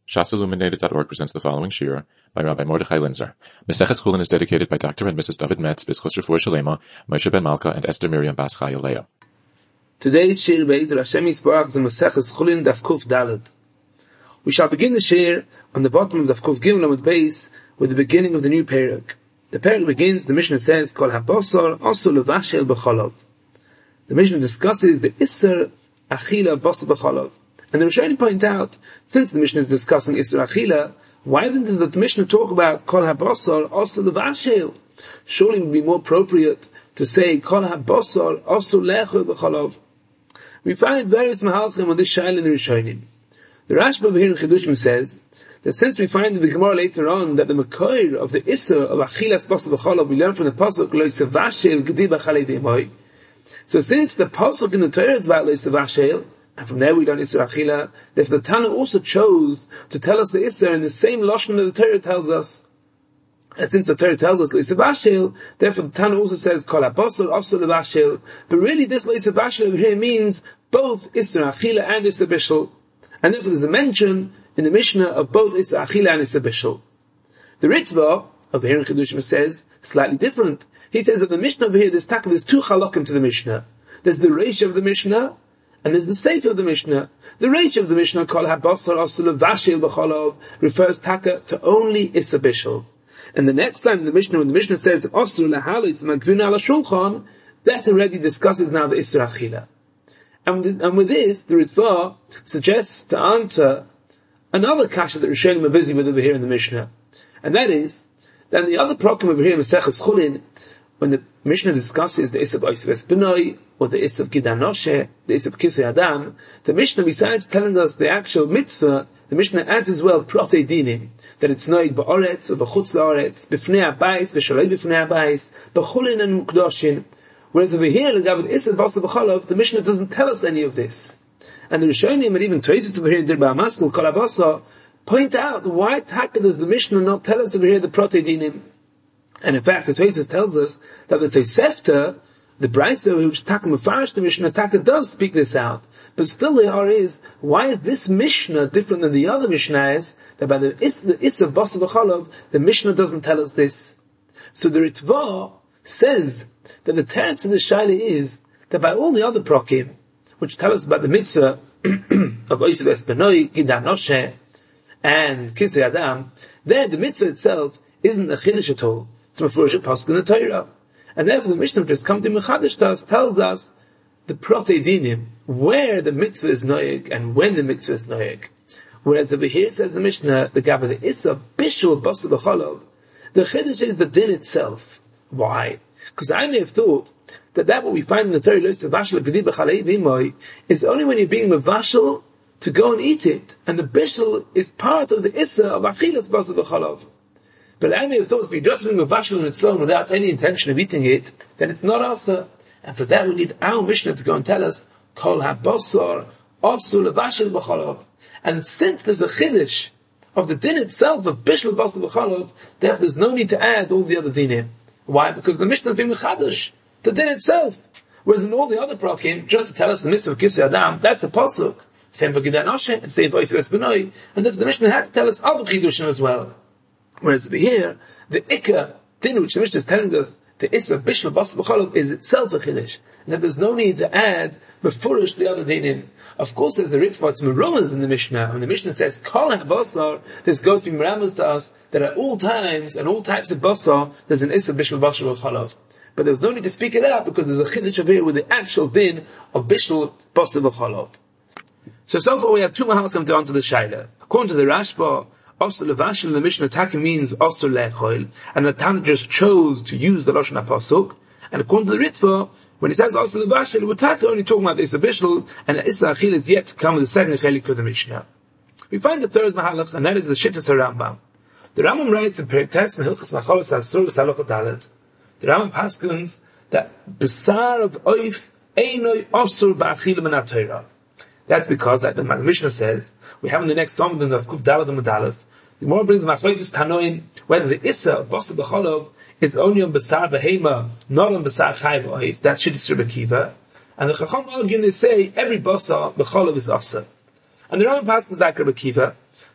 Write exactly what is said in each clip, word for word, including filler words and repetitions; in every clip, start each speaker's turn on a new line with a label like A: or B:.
A: Shas Illuminated dot org presents the following shir by Rabbi Mordechai Linzer. Maseches Chulin is dedicated by Doctor and Missus David Metz, Bischus Refuah Shalema, Moshe Ben Malka, and Esther Miriam Bas Chaya Leah.
B: Today's shir Be'ezer Hashem Yisbarach is in Maseches Chulin Daf Kuf Dalet. We shall begin the shir on the bottom of Daf Kuf Gimel Amud Beis with the beginning of the new perek. The perek begins, the Mishnah says, Kol HaBasar Asul Levashel B'Cholav. The Mishnah discusses the Isser Achila Basar B'Cholav. And the Rishonim point out, since the Mishnah is discussing Isser Achila, why then does the Mishnah talk about Kol HaBasar Asul Levashel? Surely it would be more appropriate to say Kol HaBasar Asul Lechol B'Cholav. We find various mahalchim on this shaila in the Rishonim. The Rashba over here in Chidushim says that since we find in the Gemara later on that the Makor of the Isser of Achilas Basar B'Cholav we learn from the pasuk Lo Yisavashel Gedi B'Chalei V'Imoi. So since the pasuk in the Torah is about Lo Yisavashel, and from there we learn Isser Achila, therefore the Tana also chose to tell us the Isser in the same Lashon that the Torah tells us. And since the Torah tells us Lo Yisavashel, therefore the Tana also says Kol HaBasar Asul Levashel. But really this Lo Yisavashel over here means both Isser Achila and Isser Bishul. And therefore there's a mention in the Mishnah of both Isser Achila and Isser Bishul. The Ritva over here in Chidushim says slightly different. He says that the Mishnah over here, there's taka, there's two halakim to the Mishnah. There's the Reish of the Mishnah, and there's the Sefer of the Mishnah. The Reish of the Mishnah, Kol HaBasar Asul Levashel B'Cholav, refers taka to only Isser Bishul. And the next line in the Mishnah, when the Mishnah says Asul Lehalis Magvina Ala Shulchan, that already discusses now the Isser Achila. And, and with this, the Ritva suggests to answer another kasha that Rishonim are busy with over here in the Mishnah. And that is, that in the other program over here in Maseches Chulin, when the Mishnah discusses the Isser of Oisv Esbenoi, or the Isser of Gidan Noshe, the Isser of Kisei Adam, the Mishnah, besides telling us the actual mitzvah, the Mishnah adds as well Protei Dinim, that it's noig ba'oretz, or b'chutz la'oretz, b'fnei ha'bayis, v'shaloi b'fnei ha'bayis, b'chulin and mukdoshin. Whereas over here, the Isser Basar B'Cholav, the Mishnah doesn't tell us any of this. And the Rishonim, and even Toysus over here in Dirba HaMaskil, Kol HaBasar, point out why taka does the Mishnah not tell us over here the Protei Dinim. And in fact, the Toysus tells us that the Tosefta, the Brisa, which taka mefarish the Mishnah, taka does speak this out. But still the are is, why is this Mishnah different than the other Mishnahs, that by the Isser Basar B'Cholav, the Mishnah doesn't tell us this. So the Ritva says that the teretz of the shaila is that by all the other prokim, which tell us about the mitzvah of Oisv Esbenoi, Gidan Noshe, and Kisei Adam, there the mitzvah itself isn't a chiddush at all. It's a mefurish pasuk in the Torah. And therefore the Mishnah just come to Mechadish to us, tells us the Protei Dinim, where the mitzvah is noyeg and when the mitzvah is noyeg. Whereas over here says the Mishnah, the Gabba, the Isser Bishul Basar B'Cholav, the chiddush is the din itself. Why? Because I may have thought that that what we find in the Torah is only when you're being mevashel to go and eat it, and the bishul is part of the Isser of Achilas Basar B'Cholav. But I may have thought if you're just being mevashel on its own without any intention of eating it, then it's not also. And for that we need our Mishnah to go and tell us Kol HaBasar Asul Levashel B'Cholav. And since there's a chiddush of the din itself of bishul Basar B'Cholav, therefore there's no need to add all the other dinim. Why? Because the Mishnah is being mechadash, the din itself. Whereas in all the other prakim, just to tell us the mitzvah of Kisei Adam, that's a pasuk. Same for Gidan Noshe, and same for Oisv Esbenoi, and therefore the Mishnah had to tell us other chidushim as well. Whereas over here, the ikka din which the Mishnah is telling us, the Isser Bishul Basar B'Cholav is itself a chiddush, and that there's no need to add mefurish the other dinim. Of course, there's the Ritva, it's merumas in the Mishnah. When the Mishnah says Kol HaBasar, this goes to be merumas to us that at all times and all types of basar, there's an Isser Bishul Basar B'Cholav. But there's no need to speak it out because there's a chiddush over here with the actual din of Bishul Basar B'Cholav. So so far we have two mahalchim to answer the shaila. According to the Rashba, Asul Levashel in the Mishnah taka means Asul Lechol, and the Tana just chose to use the Lashon HaPasuk. And according to the Ritva, when he says Asul Levashel, we're taka only talking about the Isser Bishul, and the Isser Achil is yet to come with the second chelik of the Mishnah. We find the third mahalach, and that is the Shittas HaRambam. The Rambam writes in Perek Tes Mehilchas Macholos Asur V'Salocha Dalet. The Rambam paskins that Besar of Oif Einoi Asur Ba'Achila Min HaTorah. That's because, like the Mishnah says, we have in the next Talmud of Kuf Dalet and Medalef, the Gemara brings Machlokes Tanoim whether the Isser of Basar B'Cholav is only on Besar Behema, not on Besar Chai V'Oif. That's Shittas Rebbe Akiva. And the Chacham argue and they say every Basar B'Cholav is Asur. And the Rambam passes like Rebbe Akiva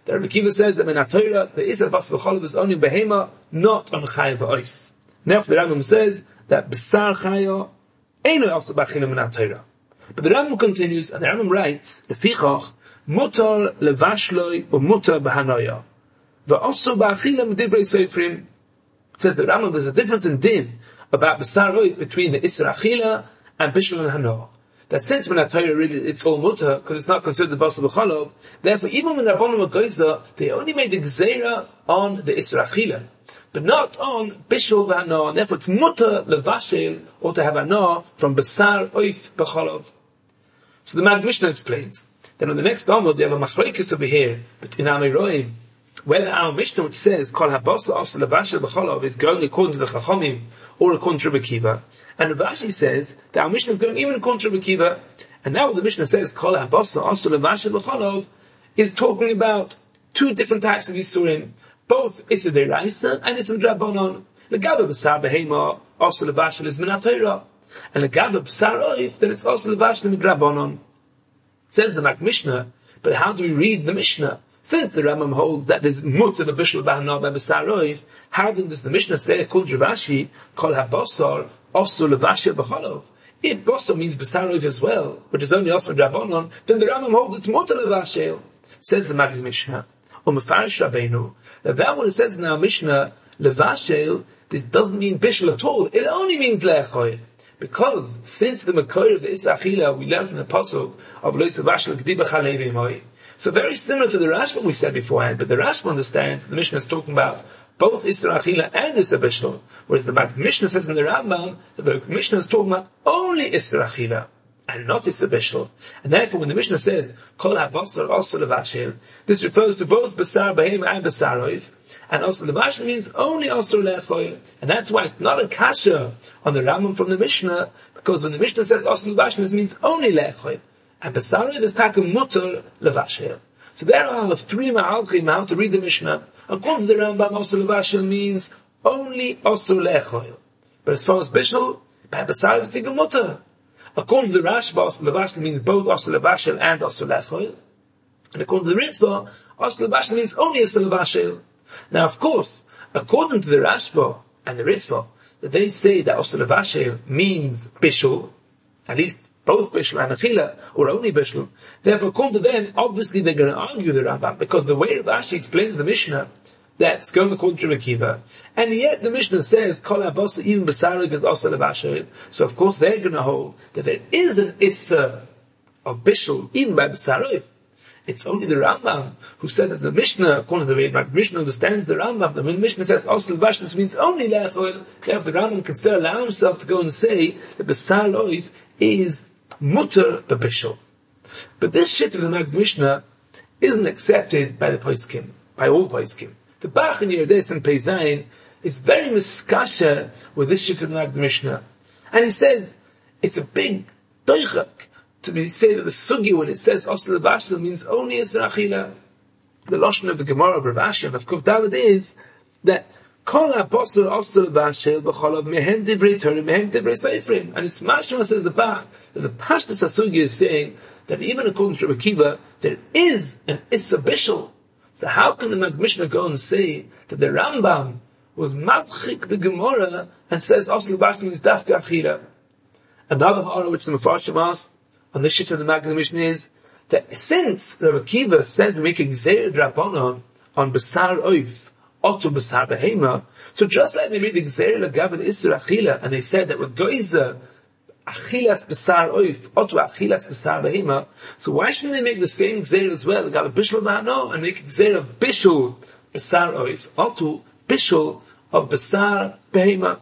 B: The Rabbi Akiva says that in Torah, the Isser Basar B'Chalav is only Behema, not on Chayav Oif. Therefore, the Rambam says that B'Sar Chaya ain't also B'Achila min Torah. But the Rambam continues, and the Rambam writes, Lefichach, Mutar Levashloi or Mutar B'Hanoya. V'osu B'Achila M'divrei Seifrim. It says the Rambam, there's a difference in din about B'Sar Oif between the Isser Achila and Bishul and Hanoah. That since when Torah really, it's all mutter, because it's not considered Basar B'Chalav, therefore even when Rabbanim Goyza, they only made the Gzeira on the Isser Achila, but not on Bishul V'Hanoah, and therefore it's mutter Levashel, or to have Hanoah from Basar Oif B'Chalav. So the Mag Mishnah explains, then on the next Amud, you have a Machlokes over here, between Amiroim, whether our Mishnah which says, Kol HaBasar Asur Levashel B'Chalav is going according to the Chachamim, or according to Rabbi Akiva. And Rav Ashi says that our Mishnah is going even according to Rabbi Akiva. And now what the Mishnah says, Kol HaBasar Asur Levashel B'Chalav, is talking about two different types of Yisurim, both Issa Deraisa and Issa Drabanon. Legabe B'Sar Behema Asur Levashel is Min Torah, and Legabe B'Sar Oif, then it's Asur Levashel Min Drabanon. Says the Mag Mishnah, but how do we read the Mishnah? Since the Rambam holds that there's mutter the bishul b'hanoah by b'sar oif, how then does the Mishnah say, according to Rashi, kol habasar asur levashel b'chalav? If basar means b'sar oif as well, which is only asur drabanon, then the Rambam holds it's mutter levashel. Says the Mag Mishnah, or Mefarish Rabbeinu, that that what it says in our Mishnah, levashel, this doesn't mean bishul at all. It only means lechoy. Because since the Makor of the Issa Achila, we learned from the pasuk of Lo Yisavashel G'di B'Chalei V'Imoi. So very similar to the Rashba we said beforehand, but the Rashba understands the Mishnah is talking about both Isser Achila and Isser Bishul, whereas the Mishnah says in the Rambam that the Mishnah is talking about only Isser Achila and not Isser Bishul. And therefore when the Mishnah says Kol HaBasar Asur Levashel, this refers to both Basar Behema and Basar Oif, and Asur Levashel means only Asur Lechoil. And that's why it's not a kasha on the Rambam from the Mishnah, because when the Mishnah says Asur Levashel, this means only Lechoil. And Basar Oif is taken mutter levashel. So there are the three ma'alchim how to read the Mishnah. According to the Rambam, asur levashel means only asur lechoil. But as far as bishul, by Basar Oif it's even mutter. According to the Rashba, asur levashel means both asur levashel and asur lechoil. And according to the Ritva, asur levashel means only asur levashel. Now of course, according to the Rashba and the Ritva, that they say that asur levashel means bishul, at least both Bishul and Achila, or only Bishul. Therefore, according to them, obviously they're going to argue the Rambam, because the way Rav Ashi explains the Mishnah, that's going according to Rabbi Akiva, and yet the Mishnah says, Kol HaBasar, even Basar Oif is Asur Levashel. So of course they're going to hold that there is an Issa of Bishul, even by Basar Oif. It's only the Rambam who said that the Mishnah, according to the way the Mishnah understands the Rambam, that when the Mishnah says Asur Levashel, this means only Lechoil. Therefore the Rambam can still allow himself to go and say that Basar Oif is mutter b'bishul. But this shit of the Mag Mishnah isn't accepted by the Poskim, by all Poskim. The Bach in Yeredes and Peizayin is very miskasha with this shit of the Mag Mishnah. And he says, it's a big doichak to be say that the sugi when it says Asur Levashel means only Isser Achila. The Lashon of the Gemara of Rav Ashi and of Kuf Daled is that Kol HaBasar Asur Levashel B'Chalav Mehen Divrei Torah Mehen Divrei Seifrim. And it's Mashma, says the Bach, that the Pashtus HaSugya is saying that even according to Rabbi Akiva, there is an Issa Bishul. So how can the Mag Mishnah go and say that the Rambam was Madchik the Gemara and says Asur Levashel means Dafka Achila? Another horror which the Mefarshim asked on this shit of the Mag Mishnah is that since Rabbi Akiva says we make a Gzeir Drabanon on Basar Oif, Otu Basar Behema. So just like they made the Gzeir Lagav Isser Achila, and they said that with Goiza, Achilas Basar Oif, Otu Achilas Basar Behema, so why shouldn't they make the same Gzeir as well, Lagav Bishul Ba'ano, and make a Gzeir of Bishul Basar Oif, Otu Bishul of Basar Behema?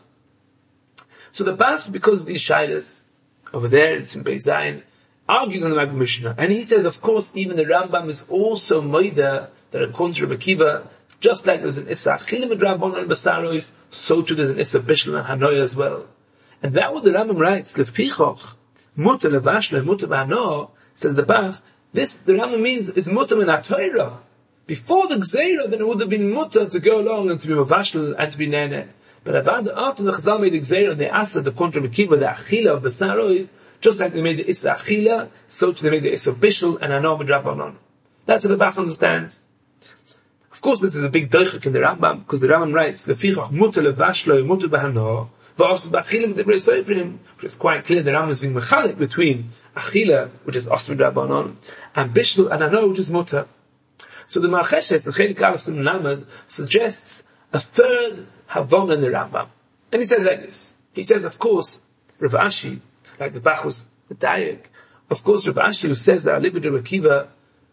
B: So the Bach, because of these shaylas, over there, it's in Beizayin, argues on the Mag Mishnah, and he says, of course, even the Rambam is also Moida, that according to Rabbi Akiva, just like there's an Issa Achila Midrabon and Basar Oif, so too there's an Issa Bishul and Hanoah as well. And that what the Rambam writes, Lefichoch, Mutter Levashel and Mutter B'Hanoah, says the Bach, this, the Rambam means, is Mutter Min HaTorah. Before the Gzeira, then it would have been Mutter to go along and to be Mavashel and to be Nene. But after the Chazal made the Gzeira, they asked the contra Rabbi Akiva, the Achila of Basar Oif, just like they made the Issa Achila, so too they made the Issa Bishul and Hanoah Midrabanon. That's what the Bach understands. course, this is a big doichik in the Rambam, because the Rambam writes, Lefichach muter levashlo muter bahano, v'os b'achilim debrei soifrim, which is quite clear. The Rambam is being mechalik between achila, which is osir drabanon, and bishul and ano, which is muter. So the Marcheshes, the Chelik Aleph Siman Lamed, suggests a third havon in the Rambam. And he says like this. He says, of course, Rav Ashi, like the Bach was the Dayek, of course Rav Ashi, who says that Alibid Rav Akiva,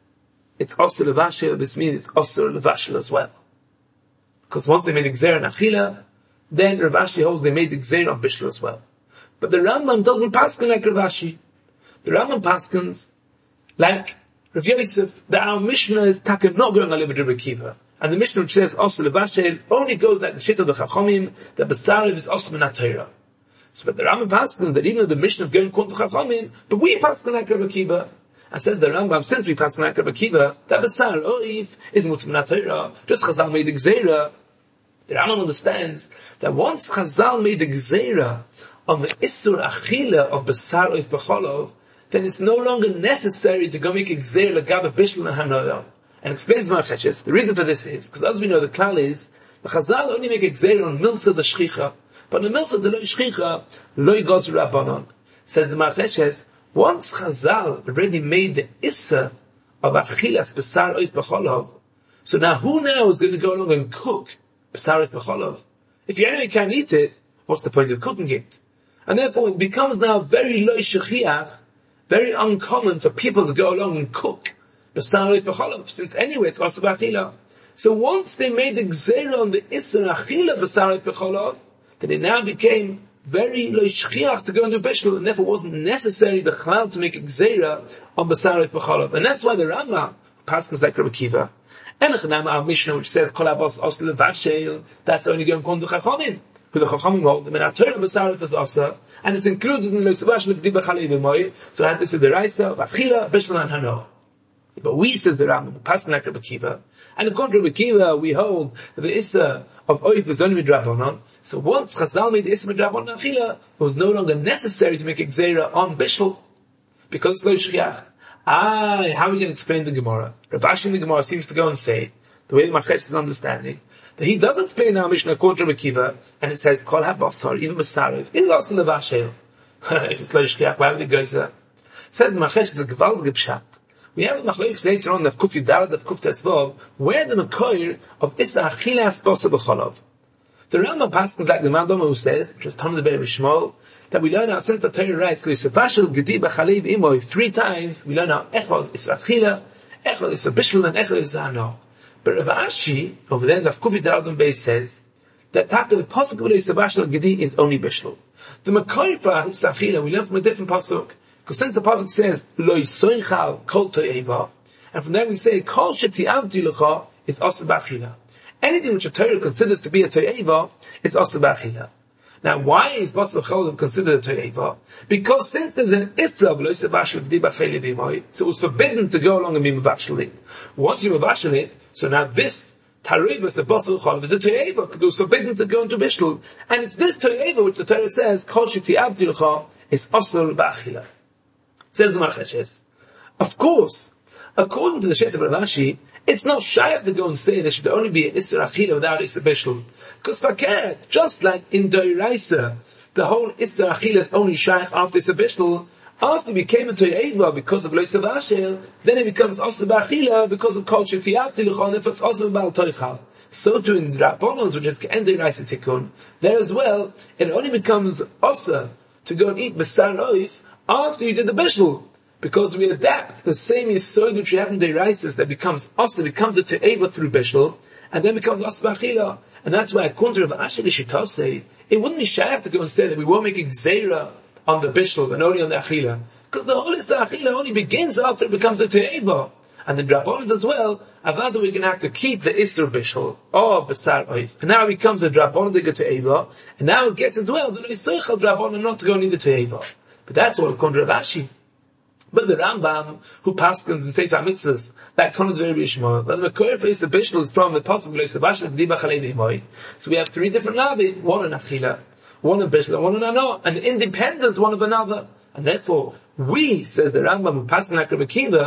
B: it's also Levashil, this means it's also Levashil as well. Because once they made Gzeir and Achila, then Rav Ashi holds they made the Gzeir on Bishul as well. But the Rambam doesn't paskin like Rav Ashi. The Rambam paskins like Rav Yosef, that our Mishnah is taken not going Alibid Rav Akiva. And the Mishnah which says also Levashil only goes like the shit of the Chachomim, that Basariv is also Minat Torah. So but the Rambam paskins that even though the Mishnah is going according to Chachomim, but we paskin like Rav Akiva. And says the Rambam, since we pass like Rabbi Akiva, that Basar Oif is mutar min Torah. Just Chazal made the Gzeira. The Rambam understands that once Chazal made the Gzeira on the Isur Achila of Basar Oif B'cholov, then it's no longer necessary to go make a Gzeira L'Gabe Bishul and Hanoya. And explains Marcheshes. The reason for this is, because as we know, the klal is, the Chazal only make a Gzeira on Milsa the Shchicha, but on Milsa the Lo Shchicha, Lo Yigotz Rabbanon. Says the Marcheshes, once Chazal already made the Issa of Achilas Basar Oif B'cholov, so now who now is going to go along and cook Basar Oif B'cholov? If you anyway can't eat it, what's the point of cooking it? And therefore it becomes now very lo shechiach, very uncommon for people to go along and cook Basar Oif B'cholov, since anyway it's also B'achila. So once they made the Gzeira on the Issa Achila Basar Oif B'cholov, then it now became very lo shchiach to go and do bishul, and therefore it wasn't necessary the chalal to make a gzeira on basar oif b'cholov. And that's why the Rambam passes like Rabbi Akiva. And our Mishnah which says kol habas osel levashel, that's only going to the chachamim, who the chachamim hold them in our Torah basar oif is osa, and it's included in lo savashel gdi b'chalei b'moy. So as this is the Raisa, v'achila bishul and hano. But we, says the Rambam, passing like Rabbi Akiva, and according to Rabbi Akiva, we hold that the Issa of Oif is only midrabanon. So once Chazal made the Issa midrabanon Achila, it was no longer necessary to make a Gzeira on Bishul, because it's lo shchiach. Ah, how are we going to explain the Gemara? Rav Ashi in the Gemara seems to go and say, the way the Marchesh is understanding, that he does explain our Mishnah according to Rabbi Akiva, and it says, Kol ha-basar, even Basariv, is also levashel. If it's lo shchiach, why would it go there? Says the Marchesh is a gewaltige pshat. We have a machlokes later on, of Kuf Yudalad, of Kuf Tesvav, where the Mekoyer of Issa Achilas Basa B'cholov. The Rambam passes like the Mandoma who says, which was Tom the Beri Shmuel, that we learn our since the Torah writes, L'Yisafashel Gedi B'chalev Imoy, three times, we learn our Echod Issa Achila, Echod Issa Bishul, and Echod Issa Hano. But Rav Ashi, over there, of Kuf Yudalad on base says, that after the Pasuk of L'Yisafashel Gedi is only Bishul. The Mekoyer for Issa Achila, we learn from a different Pasuk. Because since the pasuk says lo yisoichal kol to'eva, and from there we say kol shetiavti lecha is also b'achila. Anything which a Torah considers to be a to'eva is also b'achila. Now, why is basar cholim considered a to'eva? Because since there's an issa of lo yisavashel g'di b'chayli b'imoy, so it was forbidden to go along and be mavashel it. Once you mavashel it, so now this tarivus of basar cholim is a to'eva, because it was forbidden to go into bishul, and it's this to'eva which the Torah says kol shetiavti lecha is also b'achila. Says the Marcheshes. Of course, according to the Shet of Rav Ashi, it's not shaykh to go and say there should only be an Isser Achila without Isser Bishul. Because Fakir, just like in Doiraisa, the whole Isser Achila is only shaykh after Isser Bishul, after it became a Toyeva because of Lo Yisrav Ashel, then it becomes also Ba'achila because of Kol Shetiyavti L'chon, if it's also Ba'al Toichal. So too in Rabbanons, which is Ke'en Doiraisa Tikkun, there as well, it only becomes Osa to go and eat Basar Oif after you did the bishul, because we adapt the same yisod which we have in the Reises that becomes also becomes a te'eva through bishul, and then becomes also b'achila, and that's why according to Rav Ashi L'Shita say it wouldn't be shaykh to go and say that we won't make a gzeira on the bishul and only on the achila, because the whole Isra achila only begins after it becomes a te'eva, and the Drabonis as well. Avada we're going to have to keep the Isra bishul or Basar Oif, and now it becomes a Drabon to go te'eva, and now it gets as well the Nisoichal Drabon not to go in the te'eva. But that's all according to Rav Ashi. But the Rambam, who paskins and Sefer Mitzvahs, like Tonat Veri Yishmael, that the Mekoyer for Issa Bishul is from the Pasuk Lo Yisavashel G'di B'chalei B'imoy. So we have three different Rabbi, one in Achila, one in Bishul, and one in Ano, an independent one of another. And therefore, we, says the Rambam, who paskin like Rabbi Akiva,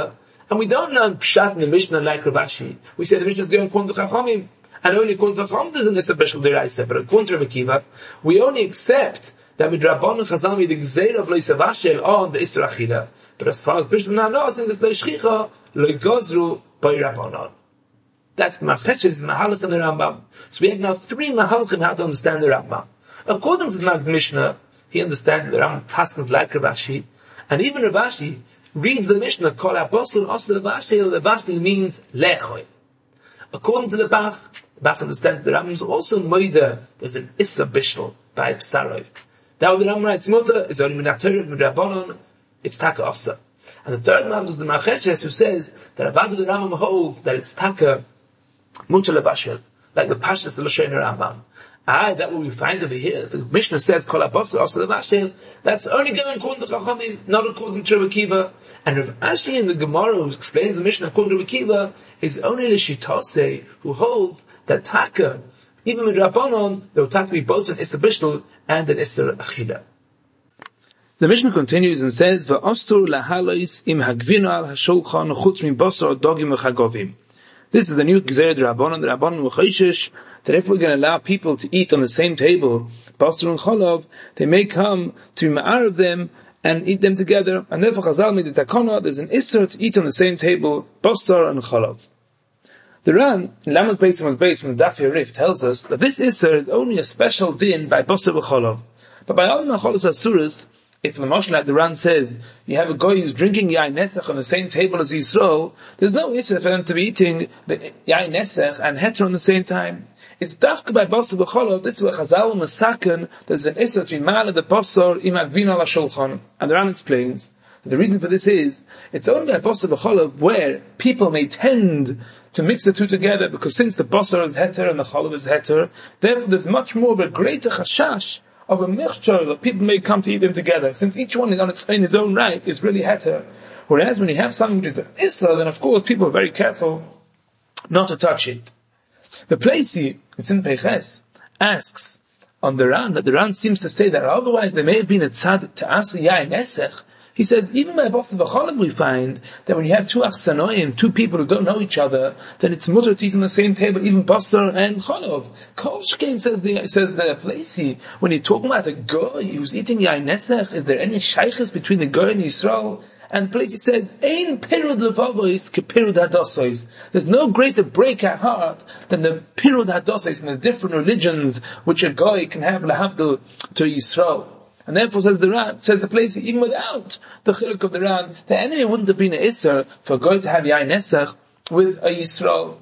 B: And we don't learn Pshat in the Mishnah like Rav Ashi. We say the Mishnah is going according to Chachamim. And only according to Chachamim doesn't necessarily special deraisa. But according to Rav Akiva, we only accept that with Rabban and Chazal with the Gzeir of Lo Yisavashel on the Isra Achila. But as far as Bishop Nano, I think this Lo Yishchicha, Lo Yigozru by Rabbanon. That's the Macheshes, is Mahalach and the Rambam. So we have now three Mahalachim how to understand the Rambam. According to the Magd Mishnah, he understands the Rambam passes like Rav Ashi, and even Rav Ashi reads the Mishnah, Kol HaBosur Osur Levashel, Levashel means Lechoy. According to the Bach, the Bach understands the Rambam is also Moida, there's an Issa Bishel by Psarov. Now the Rambam writes Mutter is only Minat Torah, Min Rabbanon, it's Taka Osa. And the third man is the Macheshes who says that Avad the Rambam holds that it's Taka Mutter Levashel, like the Pashas the Lashon Rambam. Ah, that what we find over here. The Mishnah says, Kol HaBosur Osur Levashel. That's only going according to Chachamim, not according to Rav Akiva. And Rav Ashi in the Gemara, who explains the Mishnah according to Rav Akiva, is only Lishitose, who holds that Taka, even with Rabbanon, there will Taka be both an Issa Bishul and an Issa Achila. The Mishnah continues and says, V'ostur lahalois im hagvinu al hashulchan chutz min bosor dogim v'chagovim. This is the new Gzeir Rabbanon, the Rabbanon v'chayshish, that if we're going to allow people to eat on the same table, basar and cholov, they may come to be ma'ar of them and eat them together. And therefore Chazal made the takana, there's an isser to eat on the same table, basar and cholov. The Ran, in Lamed Beis Amud Beis from the Daf Yarif, tells us that this isser is only a special din by basar and cholov. But by all macholos asuras, if the Moshe, like the Ran says, you have a guy who's drinking Yain Nesach on the same table as Yisrael, there's no issue for them to be eating the Yain Nesach and Heter on the same time. It's dafka by Basar B'cholov, this is where Chazal Masaken, there's an issue to be mal at the Basar im Agvin ala Shulchan. And the Ran explains, the reason for this is, it's only by Basar B'cholov where people may tend to mix the two together, because since the Basar is Heter and the Cholov is Heter, therefore there's much more of a greater chashash of a mixture that people may come to eat them together, since each one is on its, in his own right is really heter. Whereas when you have something which is an issa, then of course people are very careful not to touch it. The Placey, it's in Peches, asks on the Ran, that the Ran seems to say that otherwise there may have been a tzad to asa yain esech. He says, even by Basar V'cholov we find that when you have two achsanoim, two people who don't know each other, then it's mutter to eat on the same table, even Basar and Cholov. Kol Shkein says the, says the Placey, when you're talking about a guy who's eating yain nesech, is there any shaykhs between the guy and Yisrael? And Placey says, Ein pirud levavois ke pirud hadosois. There's no greater break at heart than the pirud hadosois and the different religions which a guy can have lahavdil to Yisrael. And therefore says the Ran, says the place, even without the chiluk of the Ran, the enemy wouldn't have been an Isser for going to have Yain Nesach with a Yisrael.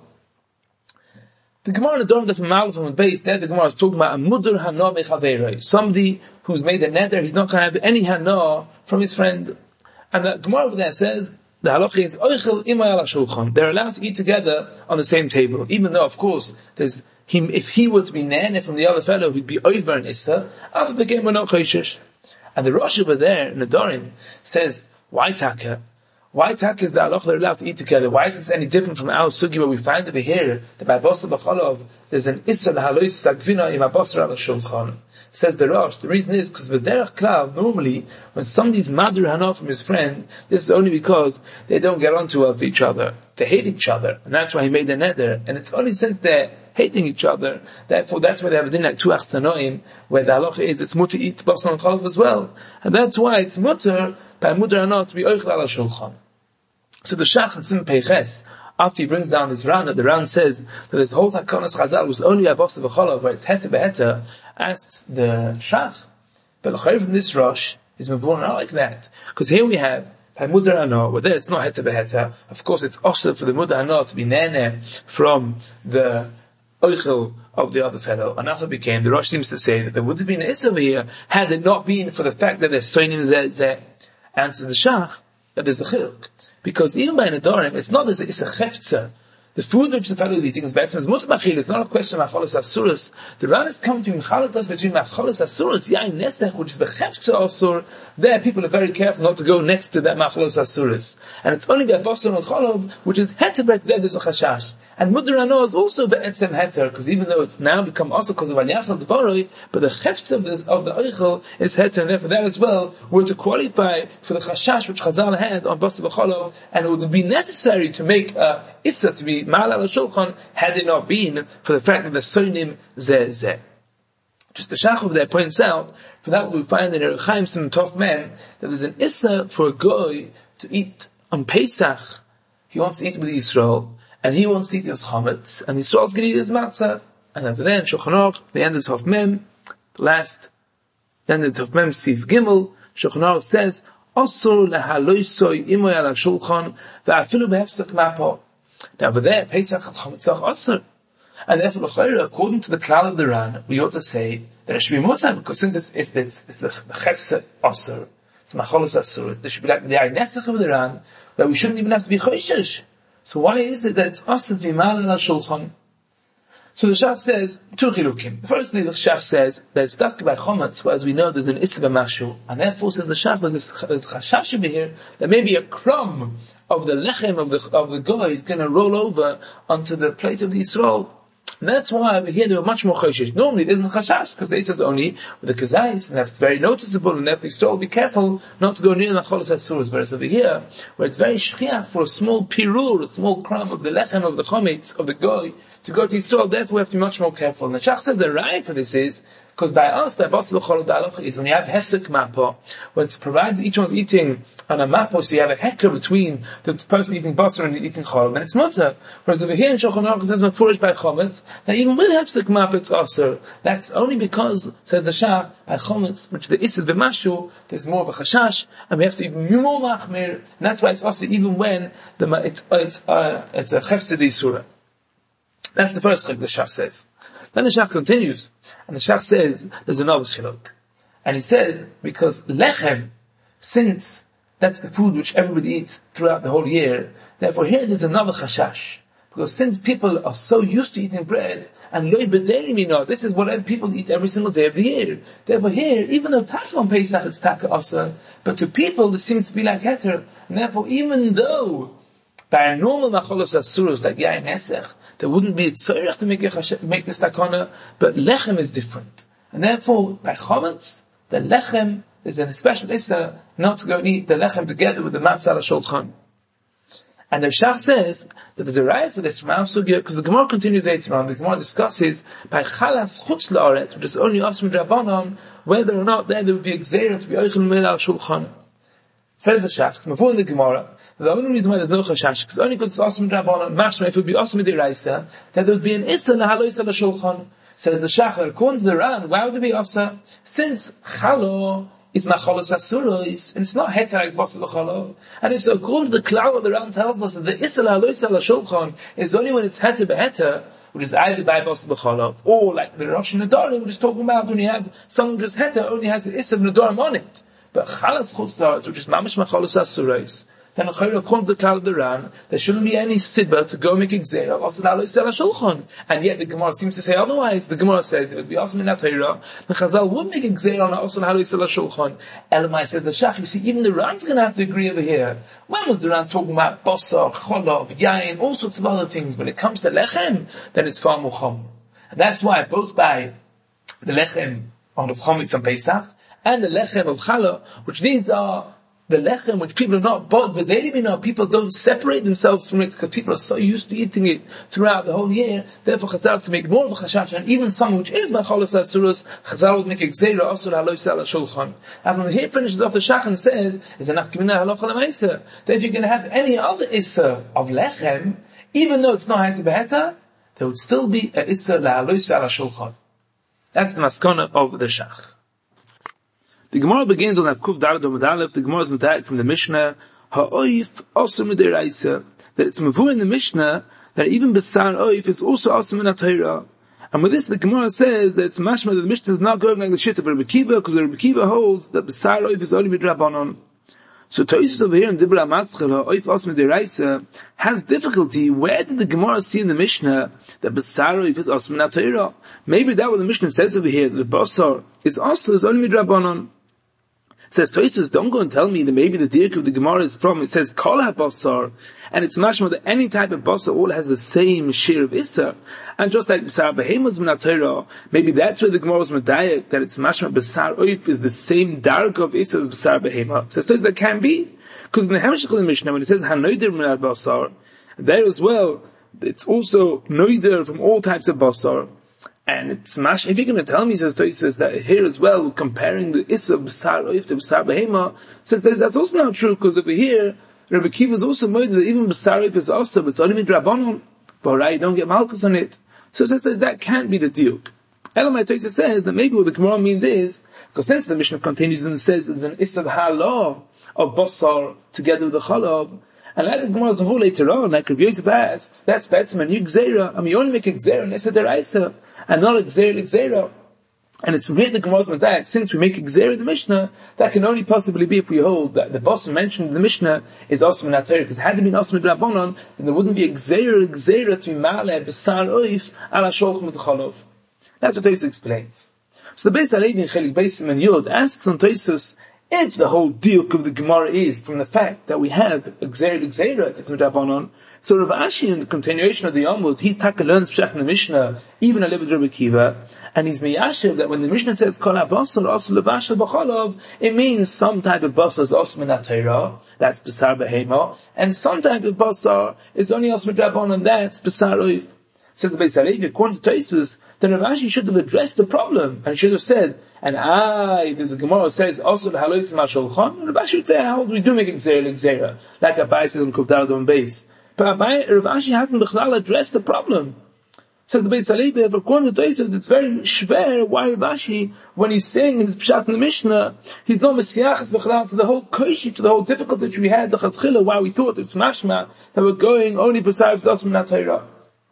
B: The Gemara in the Dorm that from Malach and base, there the Gemara is talking about a Mudur Hana Mechaverei, somebody who's made a nether, he's not going to have any Hana from his friend. And the Gemara over there says, the halacha is Oichel Imay ala Shulchan. They're allowed to eat together on the same table, even though, of course, there's him, if he were to be nene from the other fellow, he'd be over an Issa, after the game we're not chayshish. And the Rosh over there in the Dorim says, why taka? Why taka is the halacha they're allowed to eat together? Why is this any different from our sugi where we find over here that by Basar B'cholov there's an Issa lahalois sagvina im Basar ala Shulchan? Says the Rosh, the reason is because with derech klal, normally when somebody's madr hana from his friend, this is only because they don't get on too well with each other. They hate each other, and that's why he made a neder. And it's only since they're hating each other, therefore that's why they have a din like two achsanoim, where the halacha is it's mutter eat basar and cholov as well. And that's why it's mutter by mudr hana to be oichel ala shulchan. So the Shach in Sim Peiches, after he brings down this Ran, that the Ran says that this whole Takonas Chazal was only a Basar V'cholov, where it's heter beheter, asks the Shach, but the from this Rosh is Mavur not like that. Because here we have, by Mudar Hana, where there it's not heter beheter, of course it's also for the Mudar Hana to be nene from the Oichel of the other fellow. And after became, the Rosh seems to say that there would have been an Issa over here, had it not been for the fact that there's Soinim Zeh Zeh. Answers the Shach, that there's a chiluk. Because even by Nedarim, it's not as it's a cheftza The food which the fellow is eating is better. It's much machil. It's not a question of macholos asurus. The Ran is coming to mechalot us between macholos asurus, yain nesech, which is the chefza asur. There, people are very careful not to go next to that macholos asurus. And it's only by basar and cholov, which is heter, there there's a chashash. And mudrano is also be'etzem heter, because even though it's now become also because of anyachal devaroi, but the chefza of the, of the oichel is heter, and therefore that as well were to qualify for the chashash which Chazal had on basar and cholov, and it would be necessary to make a issa to be Ma'al al Shulchan had it not been for the fact that the sonim zeh zeh. Just the Shachov there points out, for that we find in Erech Chaim some tough men, that there's an issa for a goy to eat on Pesach. He wants to eat with Yisrael, and he wants to eat his chametz, and Yisrael's going to eat his matzah. And after that, Shulchan Aruch, the end of Tov Mem, the last, the end of Tov Mem, Sif Gimel, Shulchan Aruch says, Osur lehaloisoi imoy ala shulchan, va'afilu behefsek mapo. Now over there, Pesach chametzach osur. And therefore, according to the klal of the Ran, we ought to say that it should be mutar, because since it's, it's, it's, it's the chefza osur, it's macholos asur, there should be like the aynesach of the Ran, where we shouldn't even have to be choishish. So why is it that it's osur to be ma'al ala shulchan? So the Shach says, two chilukim. The first thing the Shach says, that it's dafka by chometz, whereas we know there's an issa b'mashu, and therefore says the Shach, there's chashash over here, that maybe a crumb of the lechem of the, of the goy is going to roll over onto the plate of the Yisrael. And that's why over here they were much more choshesh. Normally it isn't chashash, because they says only with the kazais, and that's very noticeable, and therefore still be careful not to go near the cholos asurus. Whereas over here, where it's very shchiach for a small pirur, a small crumb of the lechem of the chometz, of the goy, to go to Yisrael, therefore we have to be much more careful. And the Shach says the right for this is, because by us, by Basel B'chol Dalach, is when you have hefsek mappo, when it's provided each one's eating on a mappo, so you have a hecker between the person eating basar and eating chol, then it's mutter. Whereas over here in Shulchan Aruch it says mefurish by chometz, that even with hefsek mappo it's aser. That's only because, says the Shach, by chometz, which the isid v'mashu, there's more of a chashash, and we have to be more machmir, and that's why it's aser even when the, it's, it's, uh, it's a chefzeh d'isura. That's the first thing the Shach says. Then the Shach continues, and the Shach says, there's another shiluk. And he says, because lechem, since that's the food which everybody eats throughout the whole year, therefore here there's another chashash. Because since people are so used to eating bread, and loy b'deli mino, this is what people eat every single day of the year. Therefore here, even though taka on Pesach it's taka asa, but to people this seems to be like heter, and therefore even though by a normal macholos asurus like yain nesech, there wouldn't be a tzorech to make, a, make this takana, but lechem is different. And therefore, by chometz, the lechem is an special issa not to go and eat the lechem together with the matzah al shulchan. And the Shach says that there's a raya for this from our sugya, because the Gemara continues later on. The Gemara discusses by chalas chutz la'aretz, which is only asm drabanon, whether or not there, there would be a gzeira to be oichel mil al shulchan. Says the Shach, it's before in the Gemara, the only reason why there's no chashash, because only because it's awesome drabanon, mashma, if it would be awesome d'iraisa, that there would be an issa lahalois ala shulchan. Says the Shach, according to the Ran, why would it be asa? Since chalo is macholos asuros, and it's not heter like basel chalo, and if so, according to the klal of the Ran tells us that the issa lahalois ala shulchan is only when it's heter beheter, which is either by basel chalo, or like the Rosh Nadarim, which is talking about when you have someone who just heter, only has the issa of Nadarim on it. But chalas chutz la'aretz, which is mamish macholos asuros, then according to the klal of the Ran, there shouldn't be any sidba to go make gzeira also la'alois ala shulchan. And yet the Gemara seems to say otherwise. The Gemara says if it would be awesome in that Torah, the Chazal would make gzeira on also la'alois ala shulchan. Elamai says the Shach, you see, even the Ran's going to have to agree over here. When was the Ran talking about basar, cholov, yain, all sorts of other things? When it comes to lechem, then it's far more chom. And that's why both by the lechem on the chometz on Pesach and the lechem of challah, which these are the lechem, which people are not bought, but they even know people don't separate themselves from it because people are so used to eating it throughout the whole year. Therefore, Chazal to make more of a chashash, and even some which is macholos asurus, Chazal would make a gzeira asur halois ala shulchan. And from here finishes off the Shach and says, is a nachkimina halacha l'maisa, that if you're going to have any other issa of lechem, even though it's not hayta beheta, there would still be a issa lahalois ala shulchan. That's the maskana of the Shach. The Gemara begins on Avkuf Daled Omid Aleph. The Gemara is medayek from the Mishnah. Ha'oif also midiraisa. That it's mavur in the Mishnah that even besar oif is also also min Torah. And with this, the Gemara says that it's mashma that the Mishnah is not going like the shit of Rebbe Kiva, because Rebbe Kiva holds that besar oif is only midrabanon. So Tosis over here in Dibra Matzchel, Oif Osme Deraisa, has difficulty. Where did the Gemara see in the Mishnah that Basar Oif is Osme Natayra? Maybe that what the Mishnah says over here, that the Basar is also is only Midrabanon. It says Tosis, don't go and tell me that maybe the dirk of the Gemara is from, it says Kol HaBasar, and it's mashma that any type of Basar all has the same share of Issa. And just like Basar Behema is Minatayra, maybe that's where the Gemara was Medayak, that it's mashma Basar Oif is the same dark of Issa as Basar Behema. It says Tosis, that can be. Because in the Hemshech of the Mishnah, when it says Hanoider Minat Basar, there as well, it's also Noider from all types of Basar. And it's mash, if you're going to tell me, says Tosis, that here as well, comparing the Issa of Basar Oif to Basar Behema, says that's also not true, because over here, Rabbi Kiva is also made that even Basar Oif is also, but it's only Midrabanon, but right, you don't get Malchus on it. So it says that can't be the diuk. Elamai Tosis says that maybe what the Gemara means is, because since the Mishnah continues and says there's an Issa of Halah of Basar together with the Chalab, and like the Gemara's Navur later on, like Rabbi Yosef asks, that's better, a new Gzeira. I mean, you only make a Gzeira and Issa Deraisa, and not a Gzeira Gzeira. And it's really the Gemara's Medayak, since we make a Gzeira in the Mishnah, that can only possibly be if we hold that the Basar mentioned in the Mishnah is Osman Natayra, because had it been Osman Rabbanon, then there wouldn't be a Gzeira Gzeira to Ma'ale Basar Oif ala Sholch mit Chalov. That's what Tosis explains. So the Beis Halevi in Chelik Beisim and Yod asks on Tosis, if the whole diuk of the Gemara is from the fact that we have a Gzeira Gzeira, if it's Midrabanon, so Rav Ashi in the continuation of the Yomud, he's taka learns Pshach in the Mishnah, even a little bit Rabbi Kiva, and he's miyashiv that when the Mishnah says Kol HaBasar Osel Levashel B'Cholov, it means some type of basar is Osel Minatayra, that's Basar Behema, and some type of basar is only Osel Midrabanon, that's Basar Oif. Says the Beis Halevi, according to Tosfos, then Rav Ashi should have addressed the problem, and should have said, and I, there's a Gemara says, also the Halois Mashulchan, Rav Ashi would say, how do we do make a Gzeira Gzeira? Like Abai says in Kuvdar Dom base. But Abai, Rav Ashi hasn't B'chlal addressed the problem. Says the Beis Halevi, according to Tosfos, it's very shver why Rav Ashi, when he's saying his Pshat in the Mishnah, he's not Messiachas B'chlal to the whole koshi, to the whole difficulty which we had, the Chatchila, why we thought it's mashma, that we're going only besides Osman Natayra.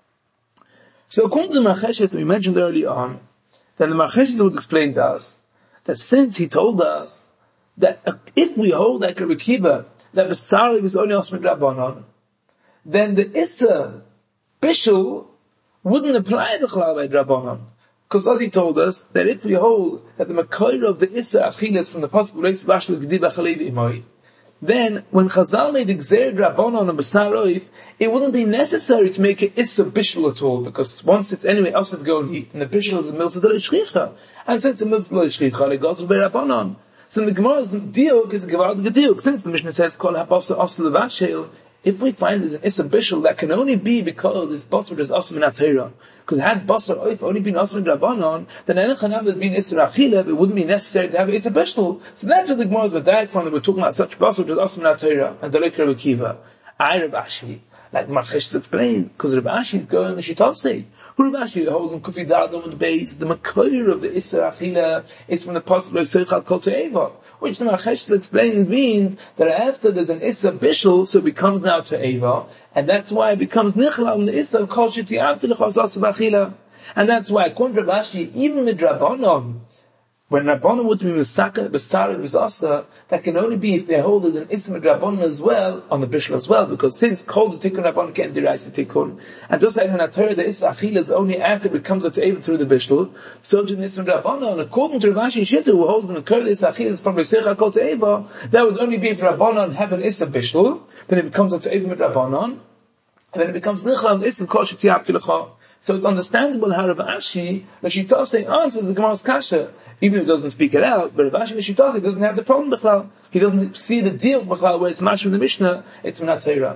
B: So according to the Marcheshet we mentioned earlier on, then the Marcheshet would explain to us that since he told us that if we hold like Rabbi Kiva, that Basar was only Osman Rabbanon, then the Issa Bishul wouldn't apply B'chlal by Rabbanon. Because as he told us, that if we hold that the Makoir of the Issa Achila is from the possible Reis Vashel G'di B'chalei Imoi, then when Chazal made the Gzeir Rabbanon on Basar Oif, it wouldn't be necessary to make an Issa Bishul at all, because once it's anyway also to go and eat, and the Bishul is the Milsa Dele Shchicha, and since the Milsa Dele Shchicha, it goes to be Rabbanon. So in the Gemara's diuk is a Gevaldig diuk, since the Mishnah says, Kol HaBasar Osel Levashel, if we find there's an Issa Bishul, that can only be because it's Basar that's Osel Minatayra. Because had Basar Oif only been Osel Rabbanon, then Enochanam would be an Issa Achila, it wouldn't be necessary to have an Issa Bishul. So that's what the Gemara is Medayak from, that we're talking about such Basar which is Osel Minatayra, and the Lek Rabbi Kiva. I, Rav Ashi, like Marchesh explained, because Rav Ashi is going the Shitavsei. Who Rav Ashi holds in Kufi Dardom and the base, the Makoir of the Issa Achila is from the possible of Seichal Kol Te'eva, which the Marchesh explains means that after there's an Issa Bishul, so it becomes now Te'eva, and that's why it becomes Nichla on the Issa of Kol Sheti'av T'lechos Osel Achila. And that's why, according to Rav Ashi, even with Rabbanon, when Rabbanon would be Misaka, Basar, Vizasa, that can only be if they hold as an Isma Rabbanon as well, on the Bishul as well, because since Kol the Tikkun Rabbanon can't derive the Tikkun, and just like in Torah, the Isma Achila is only after it becomes a Te'eva through the Bishul, so to the Isma Rabbanon, according to Rav Ashi Shittu, who holds when the Torah the Isma Achila is from Besecha Kol Te'eva, that would only be if Rabbanon have an Isma Bishul, then it becomes a Te'eva with Rabbanon, and then it becomes Nichla on the Isma Kol Sheti'av T'lechah. So it's understandable how Rav Ashi, the Shitase answers the Gemara's Kasha, even if he doesn't speak it out, but Rav Ashi, the Shitase, doesn't have the problem B'chlal. He doesn't see the deal B'chlal where it's Mash from the Mishnah, it's Minat Torah.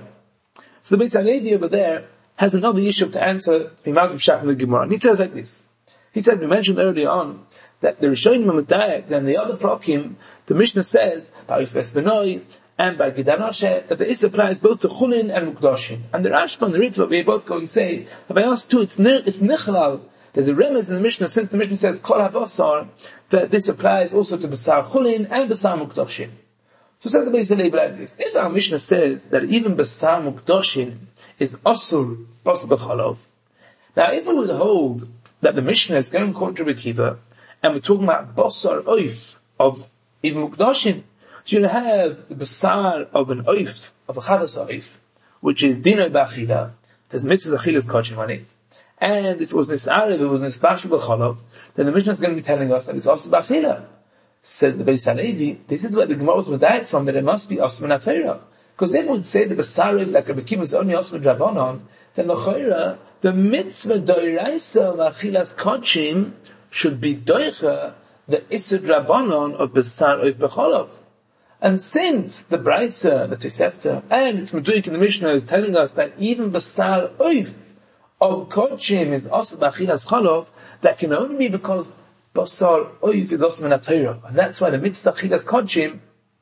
B: So the Beis Halevi over there has another issue to answer B'mazim Shach in the Gemara. And he says like this. He said, we mentioned earlier on, that the Rishonim Amadayek, and the other Prokim, the Mishnah says, Ba'is Vesbenoi, and by Gidanoshe, that the Issa applies both to Chulin and Mukdashin. And the Rashba and the Ritva, we both go and say, that by us too, it's, it's Nichlal. There's a remez in the Mishnah, since the Mishnah says, Kol HaBasar, that this applies also to Basar Chulin and Basar Mukdashin. So says the Beis Halevi like this. If our Mishnah says that even Basar Mukdashin is Asur, Basar B'chalov, now if we would hold that the Mishnah is going according to Rabbi Kiva, and we're talking about Basar Oif of even Mukdashin, So you'll have the basar of an oif, of a chatas oif, which is dinoi b'achila. There's mitzvah achilas kochim on it. And if it was nis'arev, if it was nis'bashel b'cholov, then the Mishnah is going to be telling us that it's also b'achila. Says the Beis Halevi, this is where the Gemara was medayek from, that it must be osman atayra. Because if we would say the basarev, like Rabbi Kiva, is only osman drabonon, then l'choira, the mitzvah doiraisa of achilas kochim should be doicha the isur drabonon of basar oif b'cholov. And since the Braisa, the Tosefta, and it's Meduik in the Mishnah is telling us that even basar oif of kochim is also b'achilas cholov, that can only be because basar oif is also min Torah, and that's why the mitzvah achilas kochim